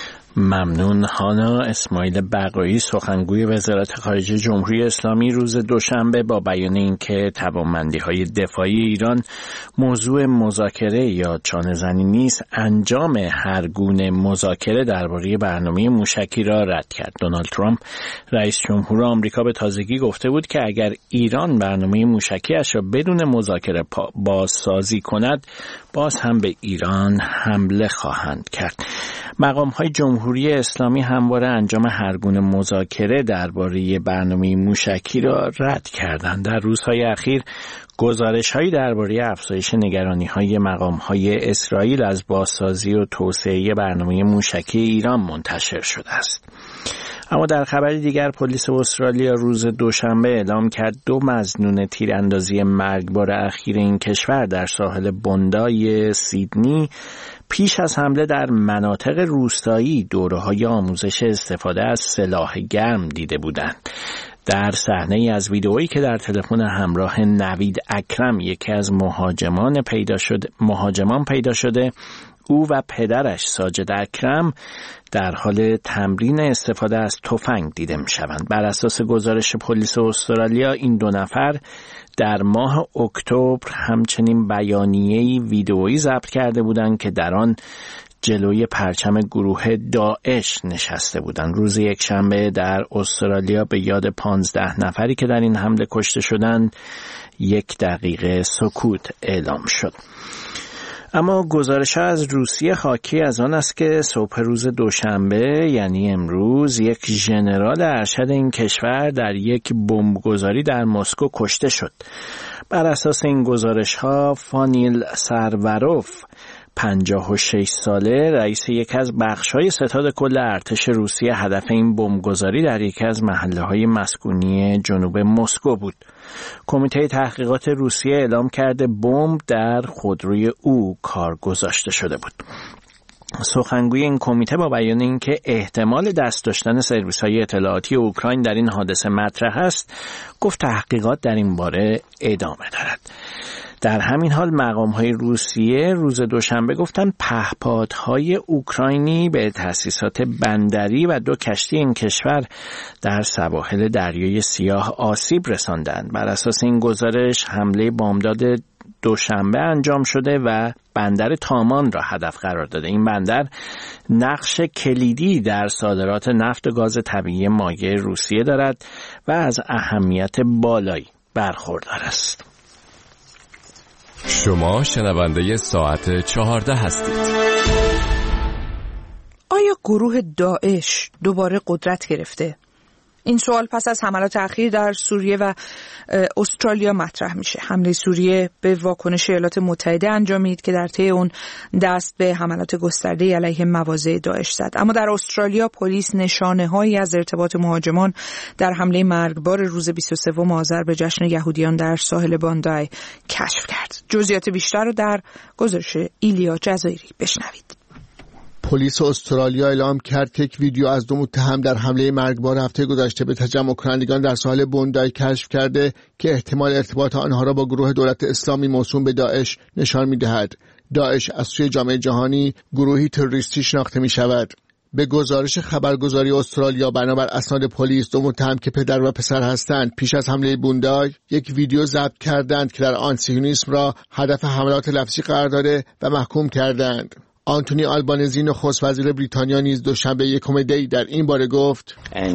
ممنون. هانا اسماعیل بقایی سخنگوی وزارت خارجه جمهوری اسلامی روز دوشنبه با بیان اینکه توانمندی‌های دفاعی ایران موضوع مذاکره یا چانه‌زنی نیست، انجام هر گونه مذاکره درباره برنامه موشکی را رد کرد. دونالد ترامپ رئیس جمهور آمریکا به تازگی گفته بود که اگر ایران برنامه موشکی‌اش را بدون مذاکره بازسازی کند، باز هم به ایران حمله خواهند کرد. مقام‌های جمهوری اسلامی همواره انجام هر گونه مذاکره درباره برنامه موشکی را رد کردند. در روزهای اخیر گزارش‌هایی درباره افزایش نگرانی‌های مقام‌های اسرائیل از بازسازی و توسعه برنامه موشکی ایران منتشر شده است. اما در خبر دیگر پلیس استرالیا روز دوشنبه اعلام کرد 2 مظنون تیراندازی مرگبار اخیر این کشور در ساحل بوندای سیدنی پیش از حمله در مناطق روستایی دوره‌های آموزش استفاده از سلاح گرم دیده بودند. در صحنه‌ای از ویدئویی که در تلفن همراه نوید اکرم یکی از مهاجمان پیدا شده، او و پدرش ساجد اکرم در حال تمرین استفاده از تفنگ دیده می‌شوند. بر اساس گزارش پلیس استرالیا این 2 نفر در ماه اکتبر همچنین بیانیه‌ای ویدئویی ضبط کرده بودند که در آن جلوی پرچم گروه داعش نشسته بودند. روز یکشنبه در استرالیا به یاد 15 نفری که در این حمله کشته شدند 1 دقیقه سکوت اعلام شد. اما گزارش‌ها از روسیه حاکی از آن است که صبح روز دوشنبه یعنی امروز یک ژنرال ارشد این کشور در یک بمبگذاری در مسکو کشته شد. بر اساس این گزارش‌ها فانیل سرواروف 56 ساله رئیس یکی از بخش‌های ستاد کل ارتش روسیه هدف این بمبگذاری در یکی از محله‌های مسکونی جنوب مسکو بود. کمیته تحقیقات روسیه اعلام کرده بمب در خودروی او کار گذاشته شده بود. سخنگوی این کمیته با بیان اینکه احتمال دست داشتن سرویس‌های اطلاعاتی اوکراین در این حادثه مطرح است، گفت تحقیقات در این باره ادامه دارد. در همین حال مقام‌های روسیه روز دوشنبه گفتند پهپادهای اوکراینی به تأسیسات بندری و 2 کشتی این کشور در سواحل دریای سیاه آسیب رساندند. بر اساس این گزارش حمله بامداد دوشنبه انجام شده و بندر تامان را هدف قرار داده. این بندر نقش کلیدی در صادرات نفت و گاز طبیعی مایع روسیه دارد و از اهمیت بالایی برخوردار است. شما شنونده ساعت 14 هستید. آیا گروه داعش دوباره قدرت گرفته؟ این سوال پس از حملات اخیر در سوریه و استرالیا مطرح میشه. حمله سوریه به واکنش ایالات متحده انجامید که در طی اون دست به حملات گسترده علیه مواضع داعش زد. اما در استرالیا پلیس نشانه‌هایی از ارتباط مهاجمان در حمله مرگبار روز 23 آذر به جشن یهودیان در ساحل باندای کشف کرد. جزئیات بیشتر رو در گزارش ایلیا جزایری بشنوید. پلیس استرالیا اعلام کرد که یک ویدیو از 2 متهم در حمله مرگبار هفته گذشته به تجمع کنندگان در ساحل بوندای کشف کرده که احتمال ارتباط آنها را با گروه دولت اسلامی موسوم به داعش نشان می‌دهد. داعش از سوی جامعه جهانی گروهی تروریستی شناخته می‌شود. به گزارش خبرگزاری استرالیا بنابر اسناد پلیس 2 متهم که پدر و پسر هستند پیش از حمله بوندای یک ویدیو ضبط کردند که در آن صهیونیسم را هدف حملات لفظی قرار داده و محکوم کردند. آنتونی آلبانزی نخست وزیر بریتانیا نیز دوشنبه یکم دی در این باره گفت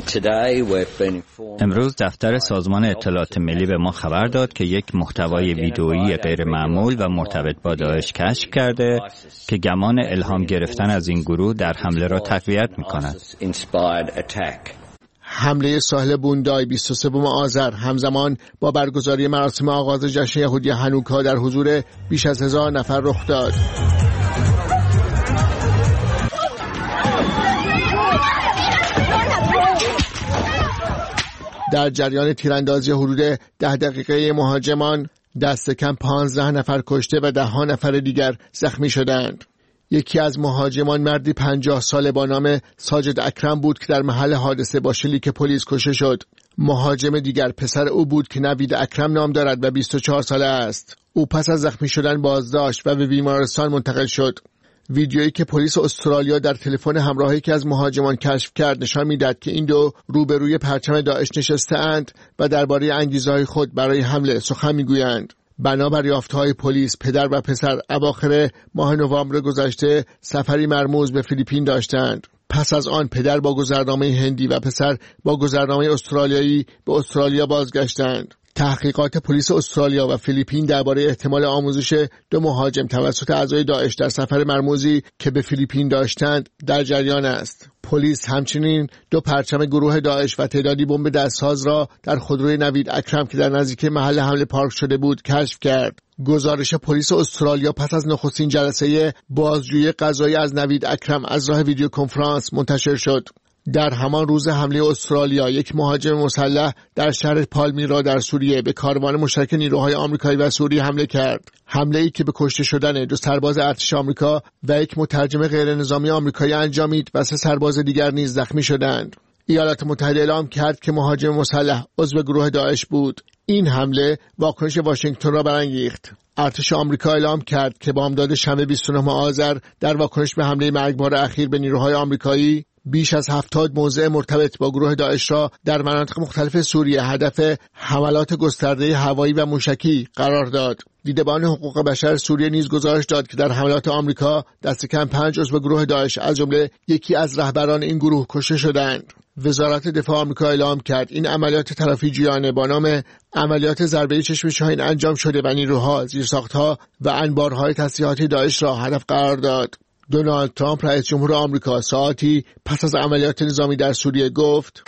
امروز دفتر سازمان اطلاعات ملی به ما خبر داد که یک محتوای ویدئویی غیر معمول و مرتبط با داعش کشف کرده که گمان الهام گرفتن از این گروه در حمله را تقویت می‌کند. حمله ساحل بوندای 23 آذر همزمان با برگزاری مراسم آغاز جشن یهودی هانوکا در حضور بیش از 1000 نفر رخ داد. در جریان تیراندازی حدود 10 دقیقه مهاجمان دست کم 15 نفر کشته و 10 نفر دیگر زخمی شدند. یکی از مهاجمان مردی 50 ساله با نام ساجد اکرم بود که در محل حادثه با شلیک پلیس کشته شد. مهاجم دیگر پسر او بود که نوید اکرم نام دارد و 24 ساله است. او پس از زخمی شدن بازداشت و به بیمارستان منتقل شد. ویدیویی که پلیس استرالیا در تلفن همراهی که از مهاجمان کشف کرد نشان می‌داد که این دو روبروی پرچم داعش نشسته‌اند و درباره انگیزه‌های خود برای حمله سخن می‌گویند. بنابر یافته‌های پلیس، پدر و پسر اواخر ماه نوامبر گذشته سفری مرموز به فیلیپین داشتند. پس از آن پدر با گذرنامه هندی و پسر با گذرنامه استرالیایی به استرالیا بازگشتند. تحقیقات پلیس استرالیا و فیلیپین درباره احتمال آموزش 2 مهاجم توسط اعضای داعش در سفر مرموزی که به فیلیپین داشتند در جریان است. پلیس همچنین 2 پرچم گروه داعش و تعدادی بمب دستساز را در خودروی نوید اکرم که در نزدیکی محل حمله پارک شده بود کشف کرد. گزارش پلیس استرالیا پس از نخستین جلسه بازجویی قضایی از نوید اکرم از راه ویدیو کنفرانس منتشر شد. در همان روز حمله استرالیا، یک مهاجم مسلح در شهر پالمیرا در سوریه به کاروان مشترک نیروهای آمریکایی و سوریه حمله کرد. حمله‌ای که به کشته شدن 2 سرباز ارتش آمریکا و یک مترجم غیر نظامی آمریکایی انجامید و 3 سرباز دیگر نیز زخمی شدند. ایالات متحده اعلام کرد که مهاجم مسلح عضو گروه داعش بود. این حمله واکنش واشنگتن را برانگیخت. ارتش آمریکا اعلام کرد که بامداد شنبه 29 آذر در واکنش به حمله مرگبار اخیر به نیروهای آمریکایی بیش از 70 موضع مرتبط با گروه داعش را در مناطق مختلف سوریه هدف حملات گسترده هوایی و موشکی قرار داد. دیدبان حقوق بشر سوریه نیز گزارش داد که در حملات آمریکا دست کم 5 عضو گروه داعش از جمله یکی از رهبران این گروه کشته شدند. وزارت دفاع آمریکا اعلام کرد این عملیات تلافیجویانه با نام عملیات ضربه چشم شاهین انجام شده و نیروها، زیرساختها و انبارهای تسلیحاتی داعش را هدف قرار داد. دونالد ترامپ رئیس جمهور آمریکا ساعتی پس از عملیات نظامی در سوریه گفت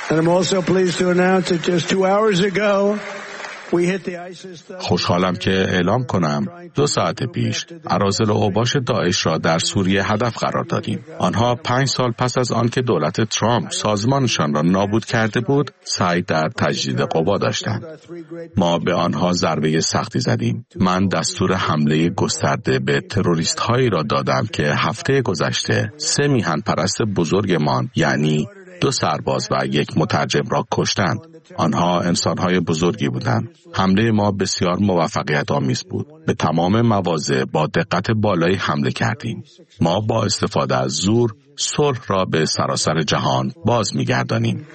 خوشحالم که اعلام کنم 2 ساعت پیش اراذل و اوباش داعش را در سوریه هدف قرار دادیم. آنها 5 سال پس از آن که دولت ترامپ سازمانشان را نابود کرده بود سعی در تجدید قوا داشتند. ما به آنها ضربه سختی زدیم. من دستور حمله گسترده به تروریست هایی را دادم که هفته گذشته 3 میهن پرست بزرگمان یعنی 2 سرباز و 1 مترجم را کشتند. آنها انسانهای بزرگی بودند. حمله ما بسیار موفقیت آمیز بود. به تمام مواضع با دقت بالایی حمله کردیم. ما با استفاده از زور صلح را به سراسر جهان باز می‌گردانیم.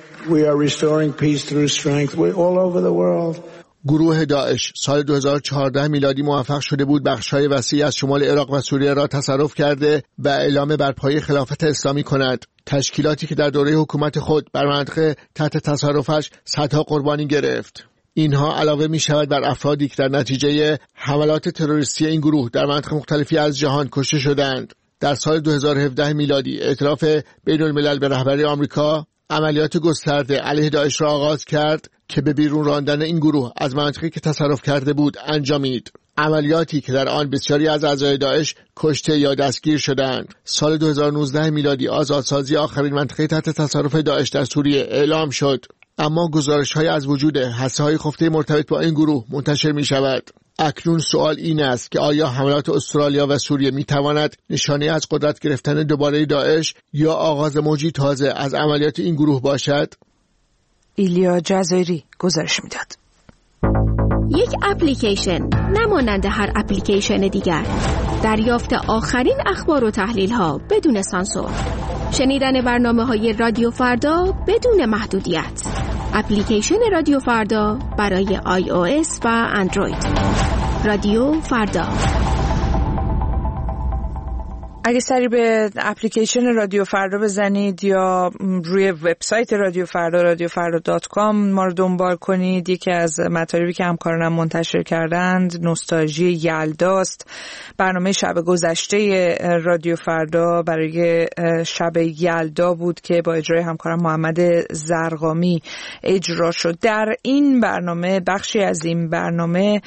گروه داعش سال 2014 میلادی موفق شده بود بخش‌های وسیعی از شمال عراق و سوریه را تصرف کرده و اعلام برپایی خلافت اسلامی کند. تشکیلاتی که در دوره حکومت خود بر مناطق تحت تصرفش صدها قربانی گرفت. اینها علاوه می شود بر افرادی که در نتیجه حملات تروریستی این گروه در مناطق مختلفی از جهان کشته شدند. در سال 2017 میلادی ائتلاف بین الملل به رهبری آمریکا عملیات گسترده علیه داعش را آغاز کرد که به بیرون راندن این گروه از مناطقی که تصرف کرده بود انجامید. عملیاتی که در آن بسیاری از اعضای داعش کشته یا دستگیر شدند. سال 2019 میلادی آزادسازی آخرین منطقه تحت تصرف داعش در سوریه اعلام شد. اما گزارش‌های از وجود هسته‌های خفته مرتبط با این گروه منتشر می‌شود. اکنون سوال این است که آیا حملات استرالیا و سوریه می‌تواند نشانه از قدرت گرفتن دوباره داعش یا آغاز موجی تازه از عملیات این گروه باشد؟ ایلیا جزایری گزارش می‌داد. یک اپلیکیشن نمانند هر اپلیکیشن دیگر. دریافت آخرین اخبار و تحلیل‌ها بدون سانسور. شنیدن برنامه‌های رادیو فردا بدون محدودیت. اپلیکیشن رادیو فردا برای iOS و اندروید. رادیو فردا. اگه سری به اپلیکیشن رادیو فردا بزنید یا روی وبسایت رادیو فردا radiofarda.com ما رو دنبال کنید، یکی از مطالبی که همکارانم منتشر کردند نوستالژی یلداست. برنامه شب گذشته رادیو فردا برای شب یلدا بود که با اجرای همکارم محمد زرقامی اجرا شد. در این برنامه بخشی از این برنامه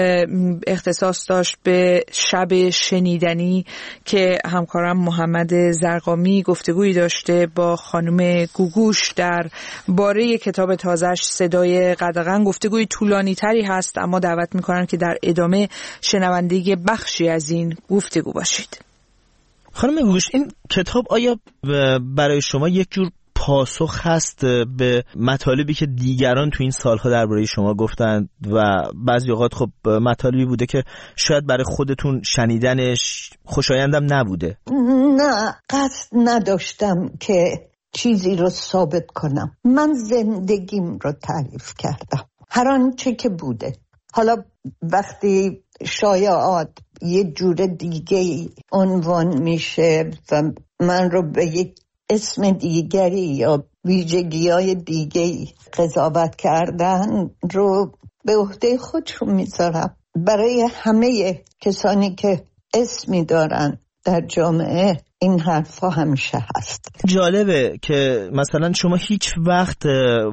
اختصاص داشت به شب شنیدنی که همکارم محمد زرقامی گفتگویی داشته با خانم گوگوش در باره کتاب تازه‌اش صدای قدغن. گفتگوی طولانی تری هست اما دعوت می‌کنم که در ادامه شنونده بخشی از این گفتگو باشید. خانم گوگوش، این کتاب آیا برای شما یک جور پاسخ هست به مطالبی که دیگران تو این سالها درباره شما گفتند و بعضی اوقات خب مطالبی بوده که شاید برای خودتون شنیدنش خوشایندم نبوده؟ نه، قصد نداشتم که چیزی رو ثابت کنم. من زندگیم رو تعریف کردم، هر آنچه که بوده. حالا وقتی شایعات یه جور دیگه عنوان میشه و من رو به یک اسم دیگری یا ویژگی‌های دیگری قضاوت کردن رو به عهده خودشون میذارم. برای همه کسانی که اسمی دارن در جامعه این حرفا همیشه هست. جالبه که مثلا شما هیچ وقت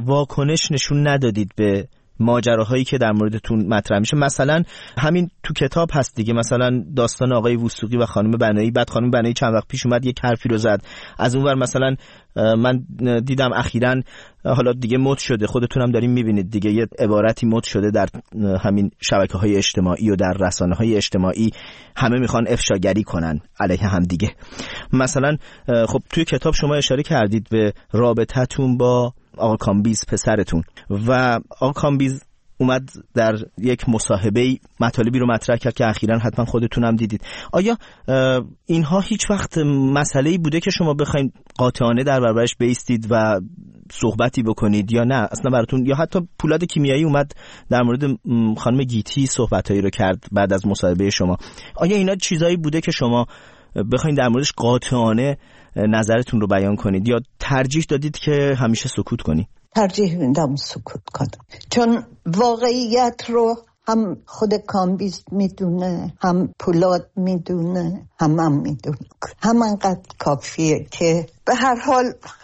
واکنش نشون ندادید به ماجراهایی که در موردتون مطرح میشه. مثلا همین تو کتاب هست دیگه، مثلا داستان آقای وثوقی و خانم بنایی. بعد خانم بنایی چند وقت پیش اومد یک حرفی رو زد. از اونور مثلا من دیدم اخیراً حالا دیگه مد شده، خودتونم دارین میبینید دیگه، یه عبارتی مد شده در همین شبکه‌های اجتماعی و در رسانه‌های اجتماعی، همه میخوان افشاگری کنن علیه هم دیگه. مثلا خب توی کتاب شما اشاره کردید به رابطتون با آقا کامبیز پسرتون و آقا کامبیز اومد در یک مصاحبه مطالبی رو مطرح کرد که اخیراً حتما خودتونم دیدید. آیا اینها هیچ وقت مسئله‌ای بوده که شما بخواید قاطعانه در برابرش بایستید و صحبتی بکنید یا نه اصلا براتون، یا حتی پولاد کیمیایی اومد در مورد خانم گیتی صحبتایی رو کرد بعد از مصاحبه شما، آیا اینا چیزایی بوده که شما بخواید در موردش قاطعانه نظرتون رو بیان کنید یا ترجیح دادید که همیشه سکوت کنید؟ ترجیح میدم سکوت کنم، چون واقعیت رو هم خود کامبیز میدونه، هم پولاد میدونه، هم میدونه. همانقدر کافیه که به هر حال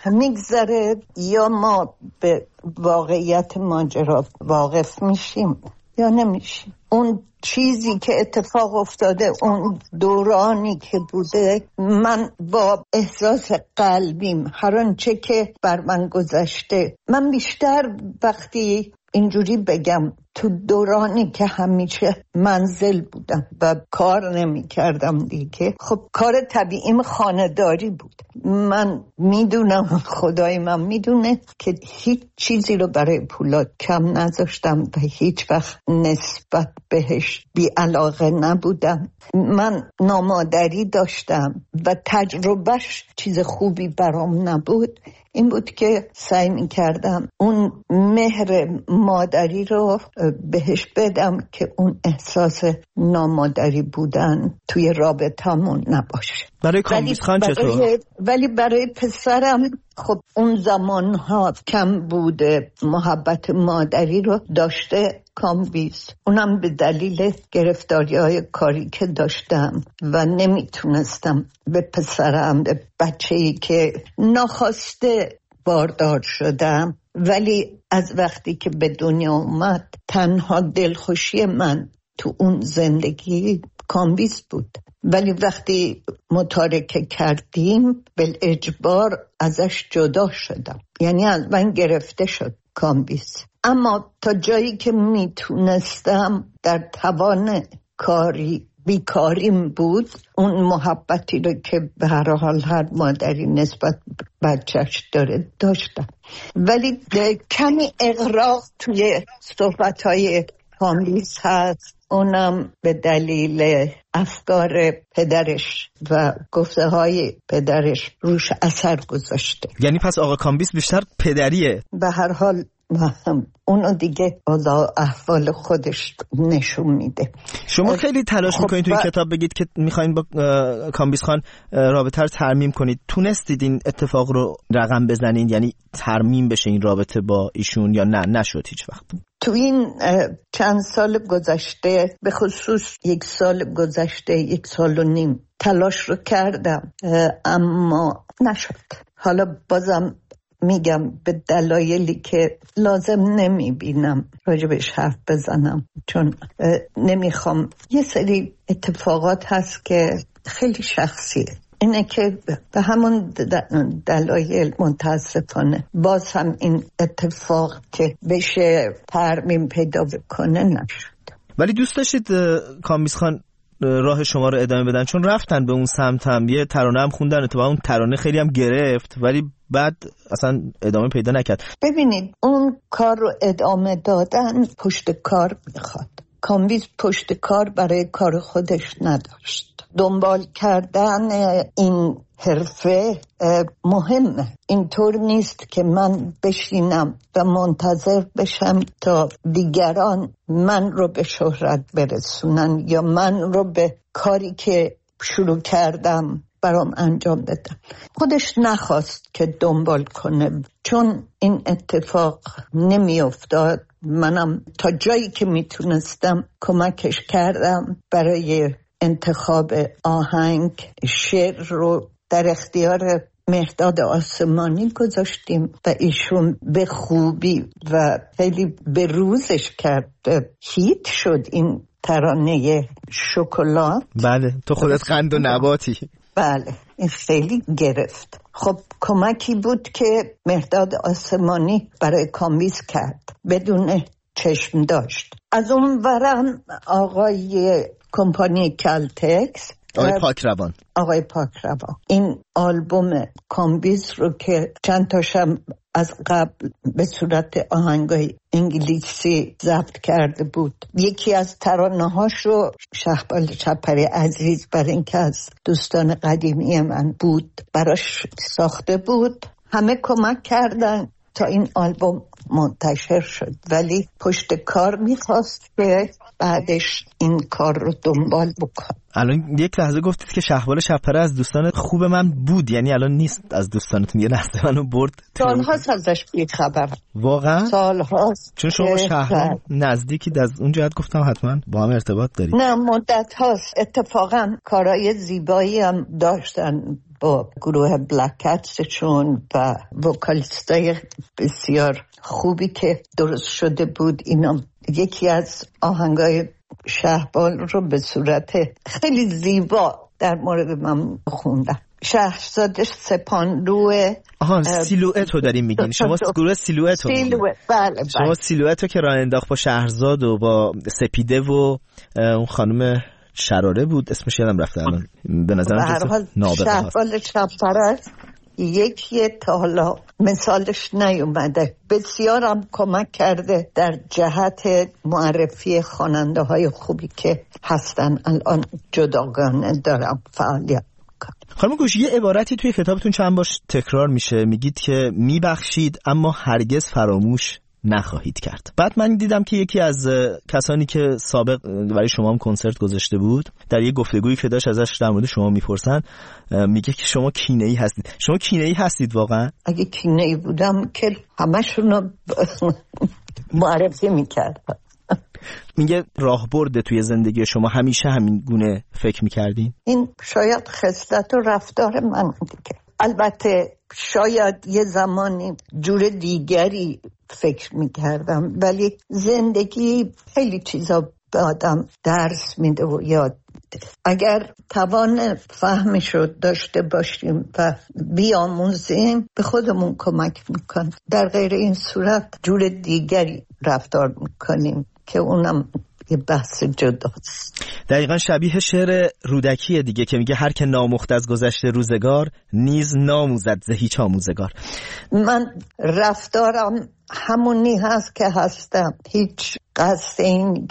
میگذره یا ما به واقعیت ماجرا واقف میشیم یا نمیشیم. اون چیزی که اتفاق افتاده، اون دورانی که بوده، من با احساس قلبیم هر آنچه که بر من گذشته، من بیشتر وقتی اینجوری بگم تو دورانی که همیشه منزل بودم و کار نمی کردم دیگه، خب کار طبیعیم خانه‌داری بود. من میدونم، خدای من میدونه که هیچ چیزی رو برای پولاد کم نذاشتم و هیچ وقت نسبت بهش بی علاقه نبودم. من نامادری داشتم و تجربهش چیز خوبی برام نبود. این بود که سعی می‌کردم اون مهر مادری رو بهش بدم که اون احساس نامادری بودن توی رابطمون نباشه. برای کامبیز خان چطور؟ ولی برای پسرم خب اون زمانها کم بوده، محبت مادری رو داشته کامبیز، اونم به دلیل گرفتاری‌های کاری که داشتم و نمیتونستم به پسرم، به بچه‌ای که ناخواسته باردار شدم، ولی از وقتی که به دنیا اومد تنها دلخوشی من تو اون زندگی کامبیز بود. ولی وقتی متارکه کردیم بالاجبار ازش جدا شدم، یعنی از من گرفته شد کامبیز. اما تا جایی که میتونستم در توان کاری بیکاریم بود، اون محبتی رو که به هر حال هر مادری نسبت بچهش داره داشتم. ولی کمی اغراق توی صحبت‌های کامبیز هست، اونم به دلیل افکار پدرش و گفته های پدرش روش اثر گذاشته. یعنی پس آقا کامبیز بیشتر پدریه؟ به هر حال و اونو دیگه احوال خودش نشون میده. شما خیلی تلاش میکنید توی کتاب بگید که میخواین با کامبیز خان رابطه رو ترمیم کنید. تونستید این اتفاق رو رقم بزنید، یعنی ترمیم بشه این رابطه با ایشون، یا نه نشد هیچ وقت؟ تو این چند سال گذشته، به خصوص 1 سال گذشته، 1 سال و نیم تلاش رو کردم اما نشد. حالا بازم میگم به دلایلی که لازم نمیبینم راجبش حرف بزنم، چون نمیخوام. یه سری اتفاقات هست که خیلی شخصیه، اینه که به همون دلایل متاسفانه باز هم این اتفاق که بشه ترمیم پیدا بکنه نشد. ولی دوست داشتید کامبیز خان راه شما رو ادامه بدن؟ چون رفتن به اون سمت، هم یه ترانه هم خوندن، اتفاقا اون ترانه خیلی هم گرفت ولی بعد اصلا ادامه پیدا نکرد. ببینید اون کار رو ادامه دادن پشت کار میخواد. کامبیز پشت کار برای کار خودش نداشت. دنبال کردن این حرفه مهمه. اینطور نیست که من بشینم و منتظر بشم تا دیگران من رو به شهرت برسونن یا من رو به کاری که شروع کردم برام انجام بدن. خودش نخواست که دنبال کنه، چون این اتفاق نمی افتاد. منم تا جایی که میتونستم کمکش کردم. برای انتخاب آهنگ شعر رو در اختیار مهرداد آسمانی گذاشتیم و ایشون به خوبی و خیلی به روزش کرد. هیت شد این ترانه شکلات. بله، تو خودت قند و نباتی. بله، این خیلی گرفت. خب کمکی بود که مهرداد آسمانی برای کامبیز کرد، بدون چشم داشت. از اون ورم آقای کمپانی کلتکس، آقای پاکروان این آلبوم کامبیز رو که چند تاشم از قبل به صورت آهنگای انگلیسی ضبط کرده بود، یکی از ترانه‌هاش رو شهبال چپری عزیز، برای اینکه از دوستان قدیمی من بود، براش ساخته بود. همه کمک کردن تا این آلبوم منتشر شد، ولی پشت کار میخواست که بعدش این کار رو دنبال بکن. الان یک لحظه گفتید که شهبال شپره از دوستان خوب من بود، یعنی الان نیست از دوستانتون؟ یه لحظه منو برد. سال‌هاست ازش بی‌خبر. واقعا؟ سال‌هاست. چون شما شهبال نزدیکید، از اون جهت گفتم حتما با هم ارتباط دارید. نه، مدت هاست. اتفاقا کارهای زیبایی هم داشتن با گروه بلک کتسشون و وکالیستای بسیار خوبی که درست شده بود. اینا یکی از آهنگای شهبال رو به صورت خیلی زیبا در مورد من خوندم. شهرزاد سپانلو. سیلوئت رو داریم میگین شما؟ گروه سیلوئت رو بله. شما سیلوئت رو که راه انداخت با شهرزاد و با سپیده و اون خانم شراره بود، اسمش یادم رفته الان، به نظرم نابغه هست. شهبال شپره یکی تا حالا مثالش نیومده. بسیارم کمک کرده در جهت معرفی خواننده های خوبی که هستن. الان جداگانه دارم فعالیت. خانم گوش، یه عبارتی توی کتابتون چند بار تکرار میشه، میگید که میبخشید اما هرگز فراموش نخواهید کرد. بعد من دیدم که یکی از کسانی که سابق برای شما هم کنسرت گذاشته بود، در یه گفتگویی که داشت ازش در مورد شما میپرسن، میگه که شما کینه‌ای هستید. شما کینه‌ای هستید واقعا؟ اگه کینه‌ای بودم که همشونو معرفی میکردم. میگه راهبرد توی زندگی شما همیشه همین گونه فکر میکردین؟ این شاید خصلت و رفتار من دیگه. البته شاید یه زمانی جور دیگری فکر میکردم، ولی زندگی خیلی چیزا به آدم درس میده و یاد میده. اگر توان فهمشو داشته باشیم و بیاموزیم به خودمون کمک میکنه. در غیر این صورت جور دیگری رفتار میکنیم که اونم یه بحث جداست. دقیقا شبیه شعر رودکی دیگه که میگه هر که نامخت از گذشته روزگار نیز ناموزد ز هیچ آموزگار. من رفتارم همونی هست که هستم. هیچ قصد این که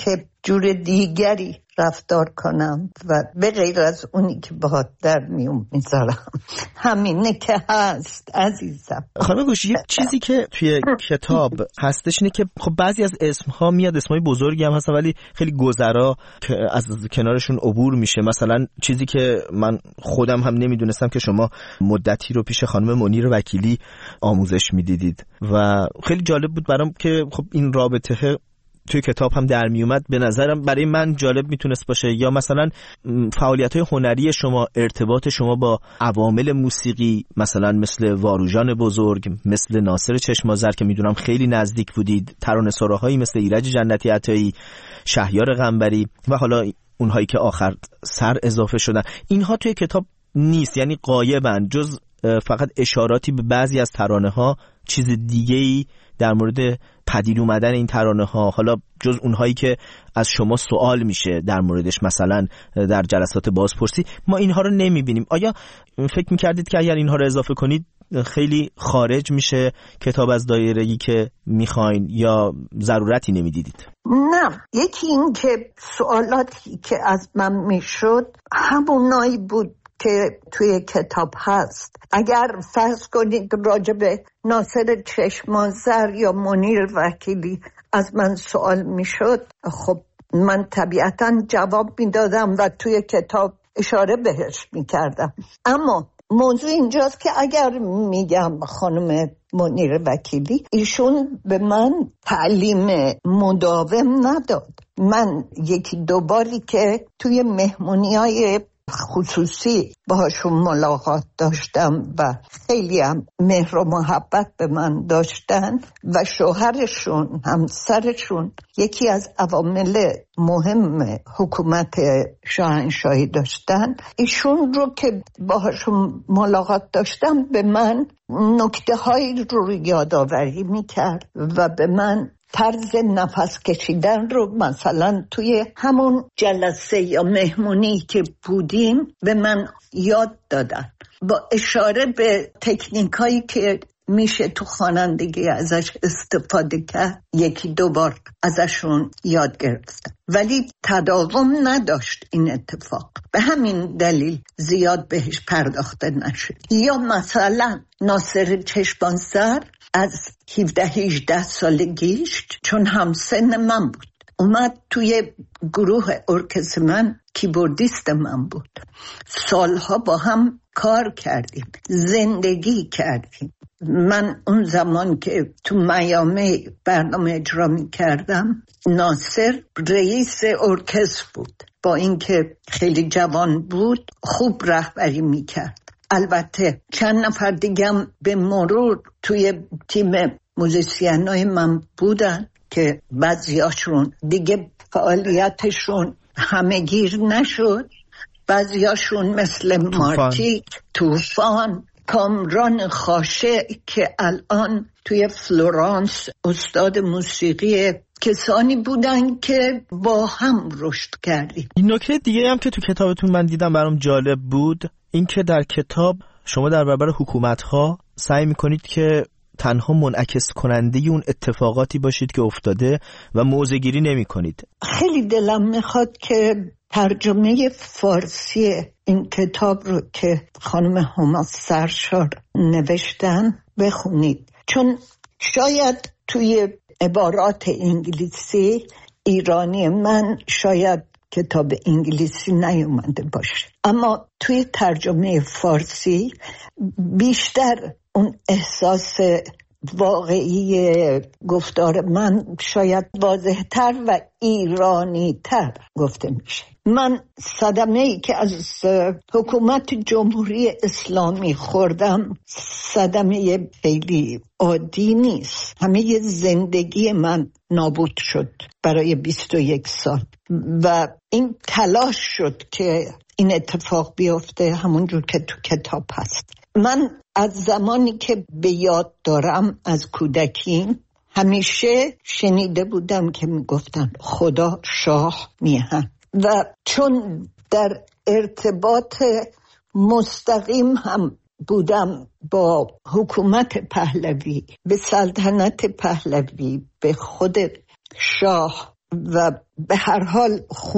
جور دیگری رفتار کنم و به غیر از اونی که باهات در میون میذارم. همینه که هست عزیزم. خانم گوشی، یک چیزی که توی کتاب هستش اینه که خب بعضی از اسمها میاد، اسمای بزرگی هم هستن ولی خیلی گذرا که از کنارشون عبور میشه. مثلا چیزی که من خودم هم نمیدونستم که شما مدتی رو پیش خانم منیر وکیلی آموزش میدیدید و خیلی جالب بود برام که خب این رابطه توی کتاب هم در می اومد. به نظرم برای من جالب میتونست باشه. یا مثلا فعالیت‌های هنری شما، ارتباط شما با عوامل موسیقی، مثلا مثل واروژان بزرگ، مثل ناصر چشم‌آذر که میدونم خیلی نزدیک بودید، ترانه‌سراهایی مثل ایرج جنتی عطایی، شهریار قنبری و حالا اونهایی که آخر سر اضافه شدن، اینها توی کتاب نیست، یعنی غایبن، جز فقط اشاراتی به بعضی از ترانه‌ها. چیز دیگه‌ای در مورد پدید اومدن این ترانه ها، حالا جز اونهایی که از شما سوال میشه در موردش، مثلا در جلسات بازپرسی، ما اینها رو نمیبینیم. آیا فکر میکردید که اگر اینها رو اضافه کنید خیلی خارج میشه کتاب از دایره‌ای که میخواین، یا ضرورتی نمیدیدید؟ نه، یکی این که سوالاتی که از من میشد همونایی بود که توی کتاب هست. اگر فرض کنید راجع به ناصر چشم‌آذر یا منیر وکیلی از من سوال میشد، خب من طبیعتاً جواب میدادم و توی کتاب اشاره بهش میکردم. اما موضوع اینجاست که اگر میگم خانم منیر وکیلی، ایشون به من تعلیم مداوم نداد. من یکی دو باری که توی مهمونی‌های خصوصی باهاشون ملاقات داشتم و خیلی هم مهر و محبت به من داشتن و شوهرشون، همسرشون یکی از عوامل مهم حکومت شاهنشاهی داشتن. ایشون رو که باهاشون ملاقات داشتم به من نکته هایی رو یادآوری میکرد و به من طرز نفس کشیدن رو مثلا توی همون جلسه یا مهمونی که بودیم به من یاد دادن، با اشاره به تکنیکایی که میشه تو خوانندگی ازش استفاده کرد. یکی دو بار ازشون یاد گرفتم ولی تداوم نداشت این اتفاق، به همین دلیل زیاد بهش پرداخته نشد. یا مثلا ناصر چشم‌آذر از 17-18 سالگیش، چون همسن من بود، اومد توی گروه ارکستر من، کیبوردیست من بود. سالها با هم کار کردیم، زندگی کردیم. من اون زمان که تو میامی برنامه اجرا می کردم، ناصر رئیس ارکستر بود. با اینکه خیلی جوان بود خوب رهبری می کرد. البته چند نفر دیگه هم به مرور توی تیم موزیسینای من بودن که بعضیاشون دیگه فعالیتشون همه گیر نشد. بعضیاشون مثل مارتیک، طوفان، کامران خاشه که الان توی فلورانس استاد موسیقی، کسانی بودن که با هم رشد کردیم. این نکته دیگه هم که تو کتابتون من دیدم برام جالب بود، این که در کتاب شما در برابر حکومت‌ها سعی می‌کنید که تنها منعکس کننده اون اتفاقاتی باشید که افتاده و موضع‌گیری نمی‌کنید. خیلی دلم میخواد که ترجمه فارسی این کتاب رو که خانم هما سرشار نوشتن بخونید، چون شاید توی عبارات انگلیسی ایرانی من شاید کتاب انگلیسی نیومده باشه، اما توی ترجمه فارسی بیشتر اون احساس واقعی گفتار من شاید واضح‌تر و ایرانی‌تر گفته میشه. من صدمه‌ای که از حکومت جمهوری اسلامی خوردم صدمه خیلی عادی نیست. همه زندگی من نابود شد برای 21 سال و این تلاش شد که این اتفاق بیفته همونجور که تو کتاب هست. من از زمانی که به یاد دارم از کودکی همیشه شنیده بودم که میگفتن خدا شاه میهن، و چون در ارتباط مستقیم هم بودم با حکومت پهلوی، به سلطنت پهلوی، به خود شاه و به هر حال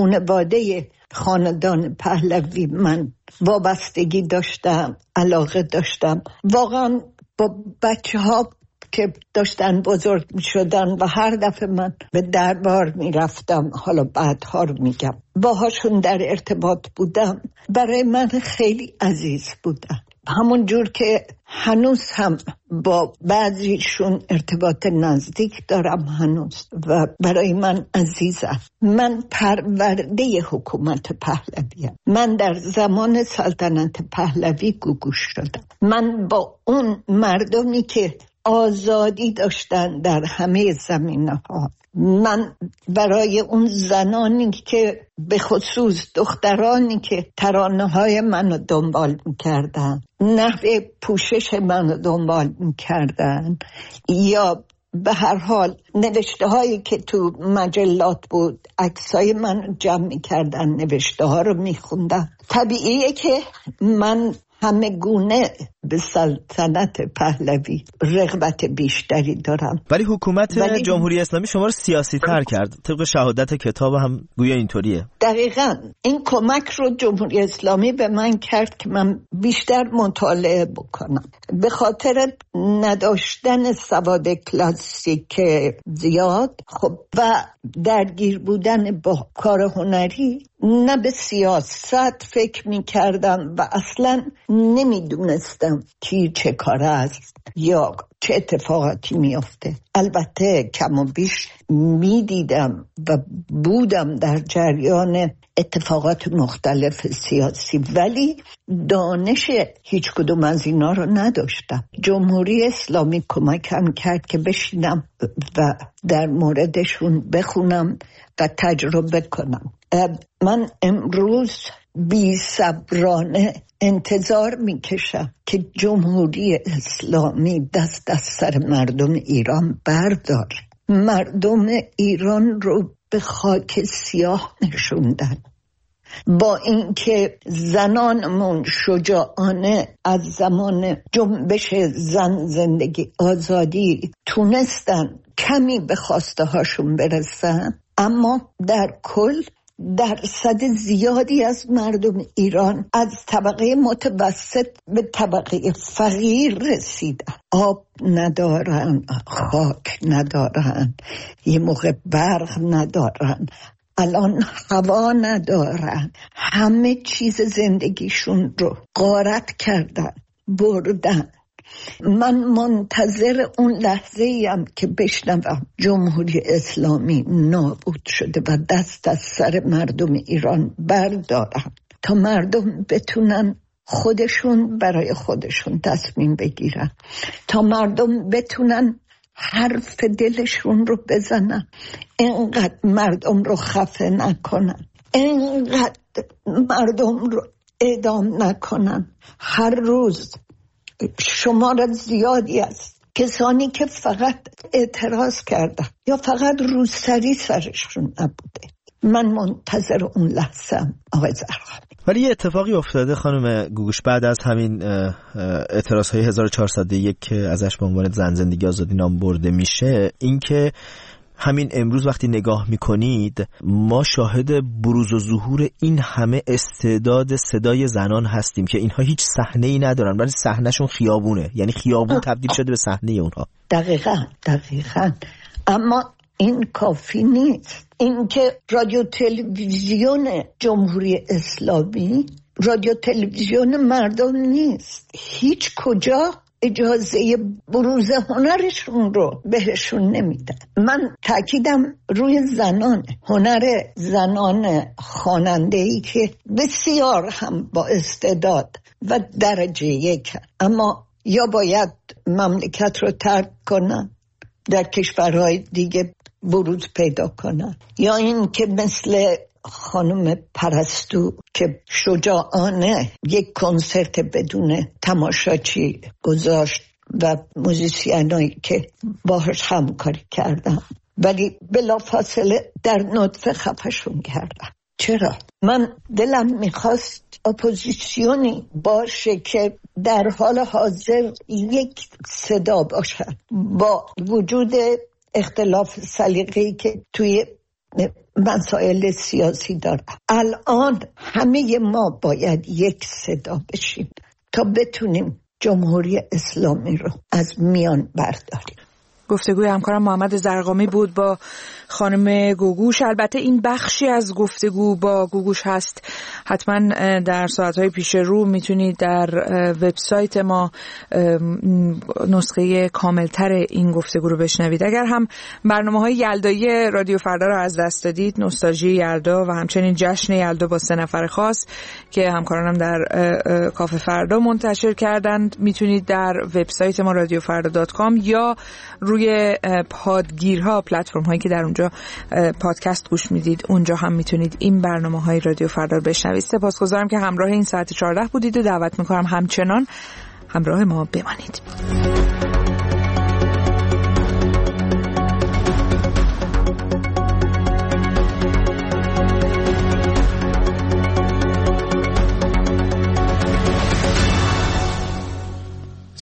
خاندان پهلوی من وابستگی داشتم، علاقه داشتم. واقعا با بچه ها که داشتن بزرگ می شدن و هر دفعه من به دربار می رفتم، حالا بعدها رو میگم، باهاشون در ارتباط بودم، برای من خیلی عزیز بودن. همون جور که هنوز هم با بعضیشون ارتباط نزدیک دارم هنوز و برای من عزیزم. من پرورده حکومت پهلویم. من در زمان سلطنت پهلوی گوگوش شدم. من با اون مردمی که آزادی داشتن در همه زمینه‌ها، من برای اون زنانی که به خصوص دخترانی که ترانه‌های منو دنبال می‌کردن، نحوه پوشش منو دنبال می‌کردن، یا به هر حال نوشته‌هایی که تو مجلات بود، عکسای منو جمع می‌کردن، نوشته‌ها رو می‌خوندن. طبیعیه که من همه گونه به سلطنت پهلوی رغبت بیشتری دارم. ولی حکومت جمهوری اسلامی شما رو سیاسی تر کرد. طبق شهادت کتاب هم گویا اینطوریه. دقیقاً این کمک رو جمهوری اسلامی به من کرد که من بیشتر مطالعه بکنم. به خاطر نداشتن سواد کلاسیک زیاد، خب، و درگیر بودن با کار هنری، نه به سیاست فکر می کردم و اصلا نمی دونستم کی چه کار است یا چه اتفاقاتی می افته. البته کم و بیش می دیدم و بودم در جریان اتفاقات مختلف سیاسی، ولی دانش هیچ کدوم از اینا رو نداشتم. جمهوری اسلامی کمکم کرد که بشینم و در موردشون بخونم و تجربه کنم. من امروز بی صبرانه انتظار میکشم که جمهوری اسلامی دست از سر مردم ایران برداره. مردم ایران رو به خاک سیاه نشوندن. با اینکه زنانمون شجاعانه از زمان جنبش زن زندگی آزادی تونستن کمی به خواسته هاشون برسن، اما در کل درصد زیادی از مردم ایران از طبقه متوسط به طبقه فقیر رسیدن. آب ندارن، خاک ندارن، یه موقع برق ندارن، الان هوا ندارن، همه چیز زندگیشون رو غارت کردن، بردن. من منتظر اون لحظه ایم که بشنوم جمهوری اسلامی نابود شده و دست از سر مردم ایران بردارم تا مردم بتونن خودشون برای خودشون تصمیم بگیرن، تا مردم بتونن حرف دلشون رو بزنن، اینقدر مردم رو خفه نکنن، اینقدر مردم رو اعدام نکنن. هر روز شمار زیادی است کسانی که فقط اعتراض کردن یا فقط روسری سرشون نبوده. من منتظر اون لحظه‌ام آقای زرقامی. ولی یه اتفاقی افتاده خانم گوگوش بعد از همین اعتراض‌های 1401 که ازش به عنوان زن زندگی آزادی نام برده میشه، این که همین امروز وقتی نگاه میکنید ما شاهد بروز و ظهور این همه استعداد صدای زنان هستیم که اینها هیچ صحنه‌ای ندارن ولی صحنه‌شون خیابونه، یعنی خیابون تبدیل شده به صحنه اونها. دقیقاً. اما این کافی نیست. این که رادیو تلویزیون جمهوری اسلامی رادیو تلویزیون مردم نیست. هیچ کجا اجازه بروز هنرشون رو بهشون نمیدن. من تاکیدم روی هنر زنان خواننده‌ای که بسیار هم با استعداد و درجه یک، اما یا باید مملکت رو ترک کنن، در کشورهای دیگه بروز پیدا کنن، یا این که مثل خانم پرستو که شجاعانه یک کنسرت بدون تماشاچی گذاشت و موزیسینایی که باهاش همکاری کردن ولی بلافاصله در نطفه خفشون کردن. چرا؟ من دلم میخواست اپوزیسیونی باشه که در حال حاضر یک صدا باشد با وجود اختلاف سلیقه‌ای که توی مسائل سیاسی داره. الان همه ما باید یک صدا بشیم تا بتونیم جمهوری اسلامی رو از میان برداریم. گفتگوی همکارم محمد زرقامی بود با خانم گوگوش. البته این بخشی از گفتگو با گوگوش هست. حتما در ساعتهای پیش رو میتونید در وبسایت ما نسخه کاملتر این گفتگو رو بشنوید. اگر هم برنامه‌های یلدایی رادیو فردا رو از دست دادید، نوستالژی یلدا و همچنین جشن یلدا با 3 نفر خاص که همکارانم در کافه فردا منتشر کردند، میتونید در وبسایت ما radiofarda.com یا روی پادگیرها، پلتفرم هایی که در اونجا پادکست گوش میدید، اونجا هم میتونید این برنامه‌های رادیو فردا رو بشنوید. سپاسگزارم که همراه این ساعت 14 بودید و دعوت میکنم همچنان همراه ما بمانید.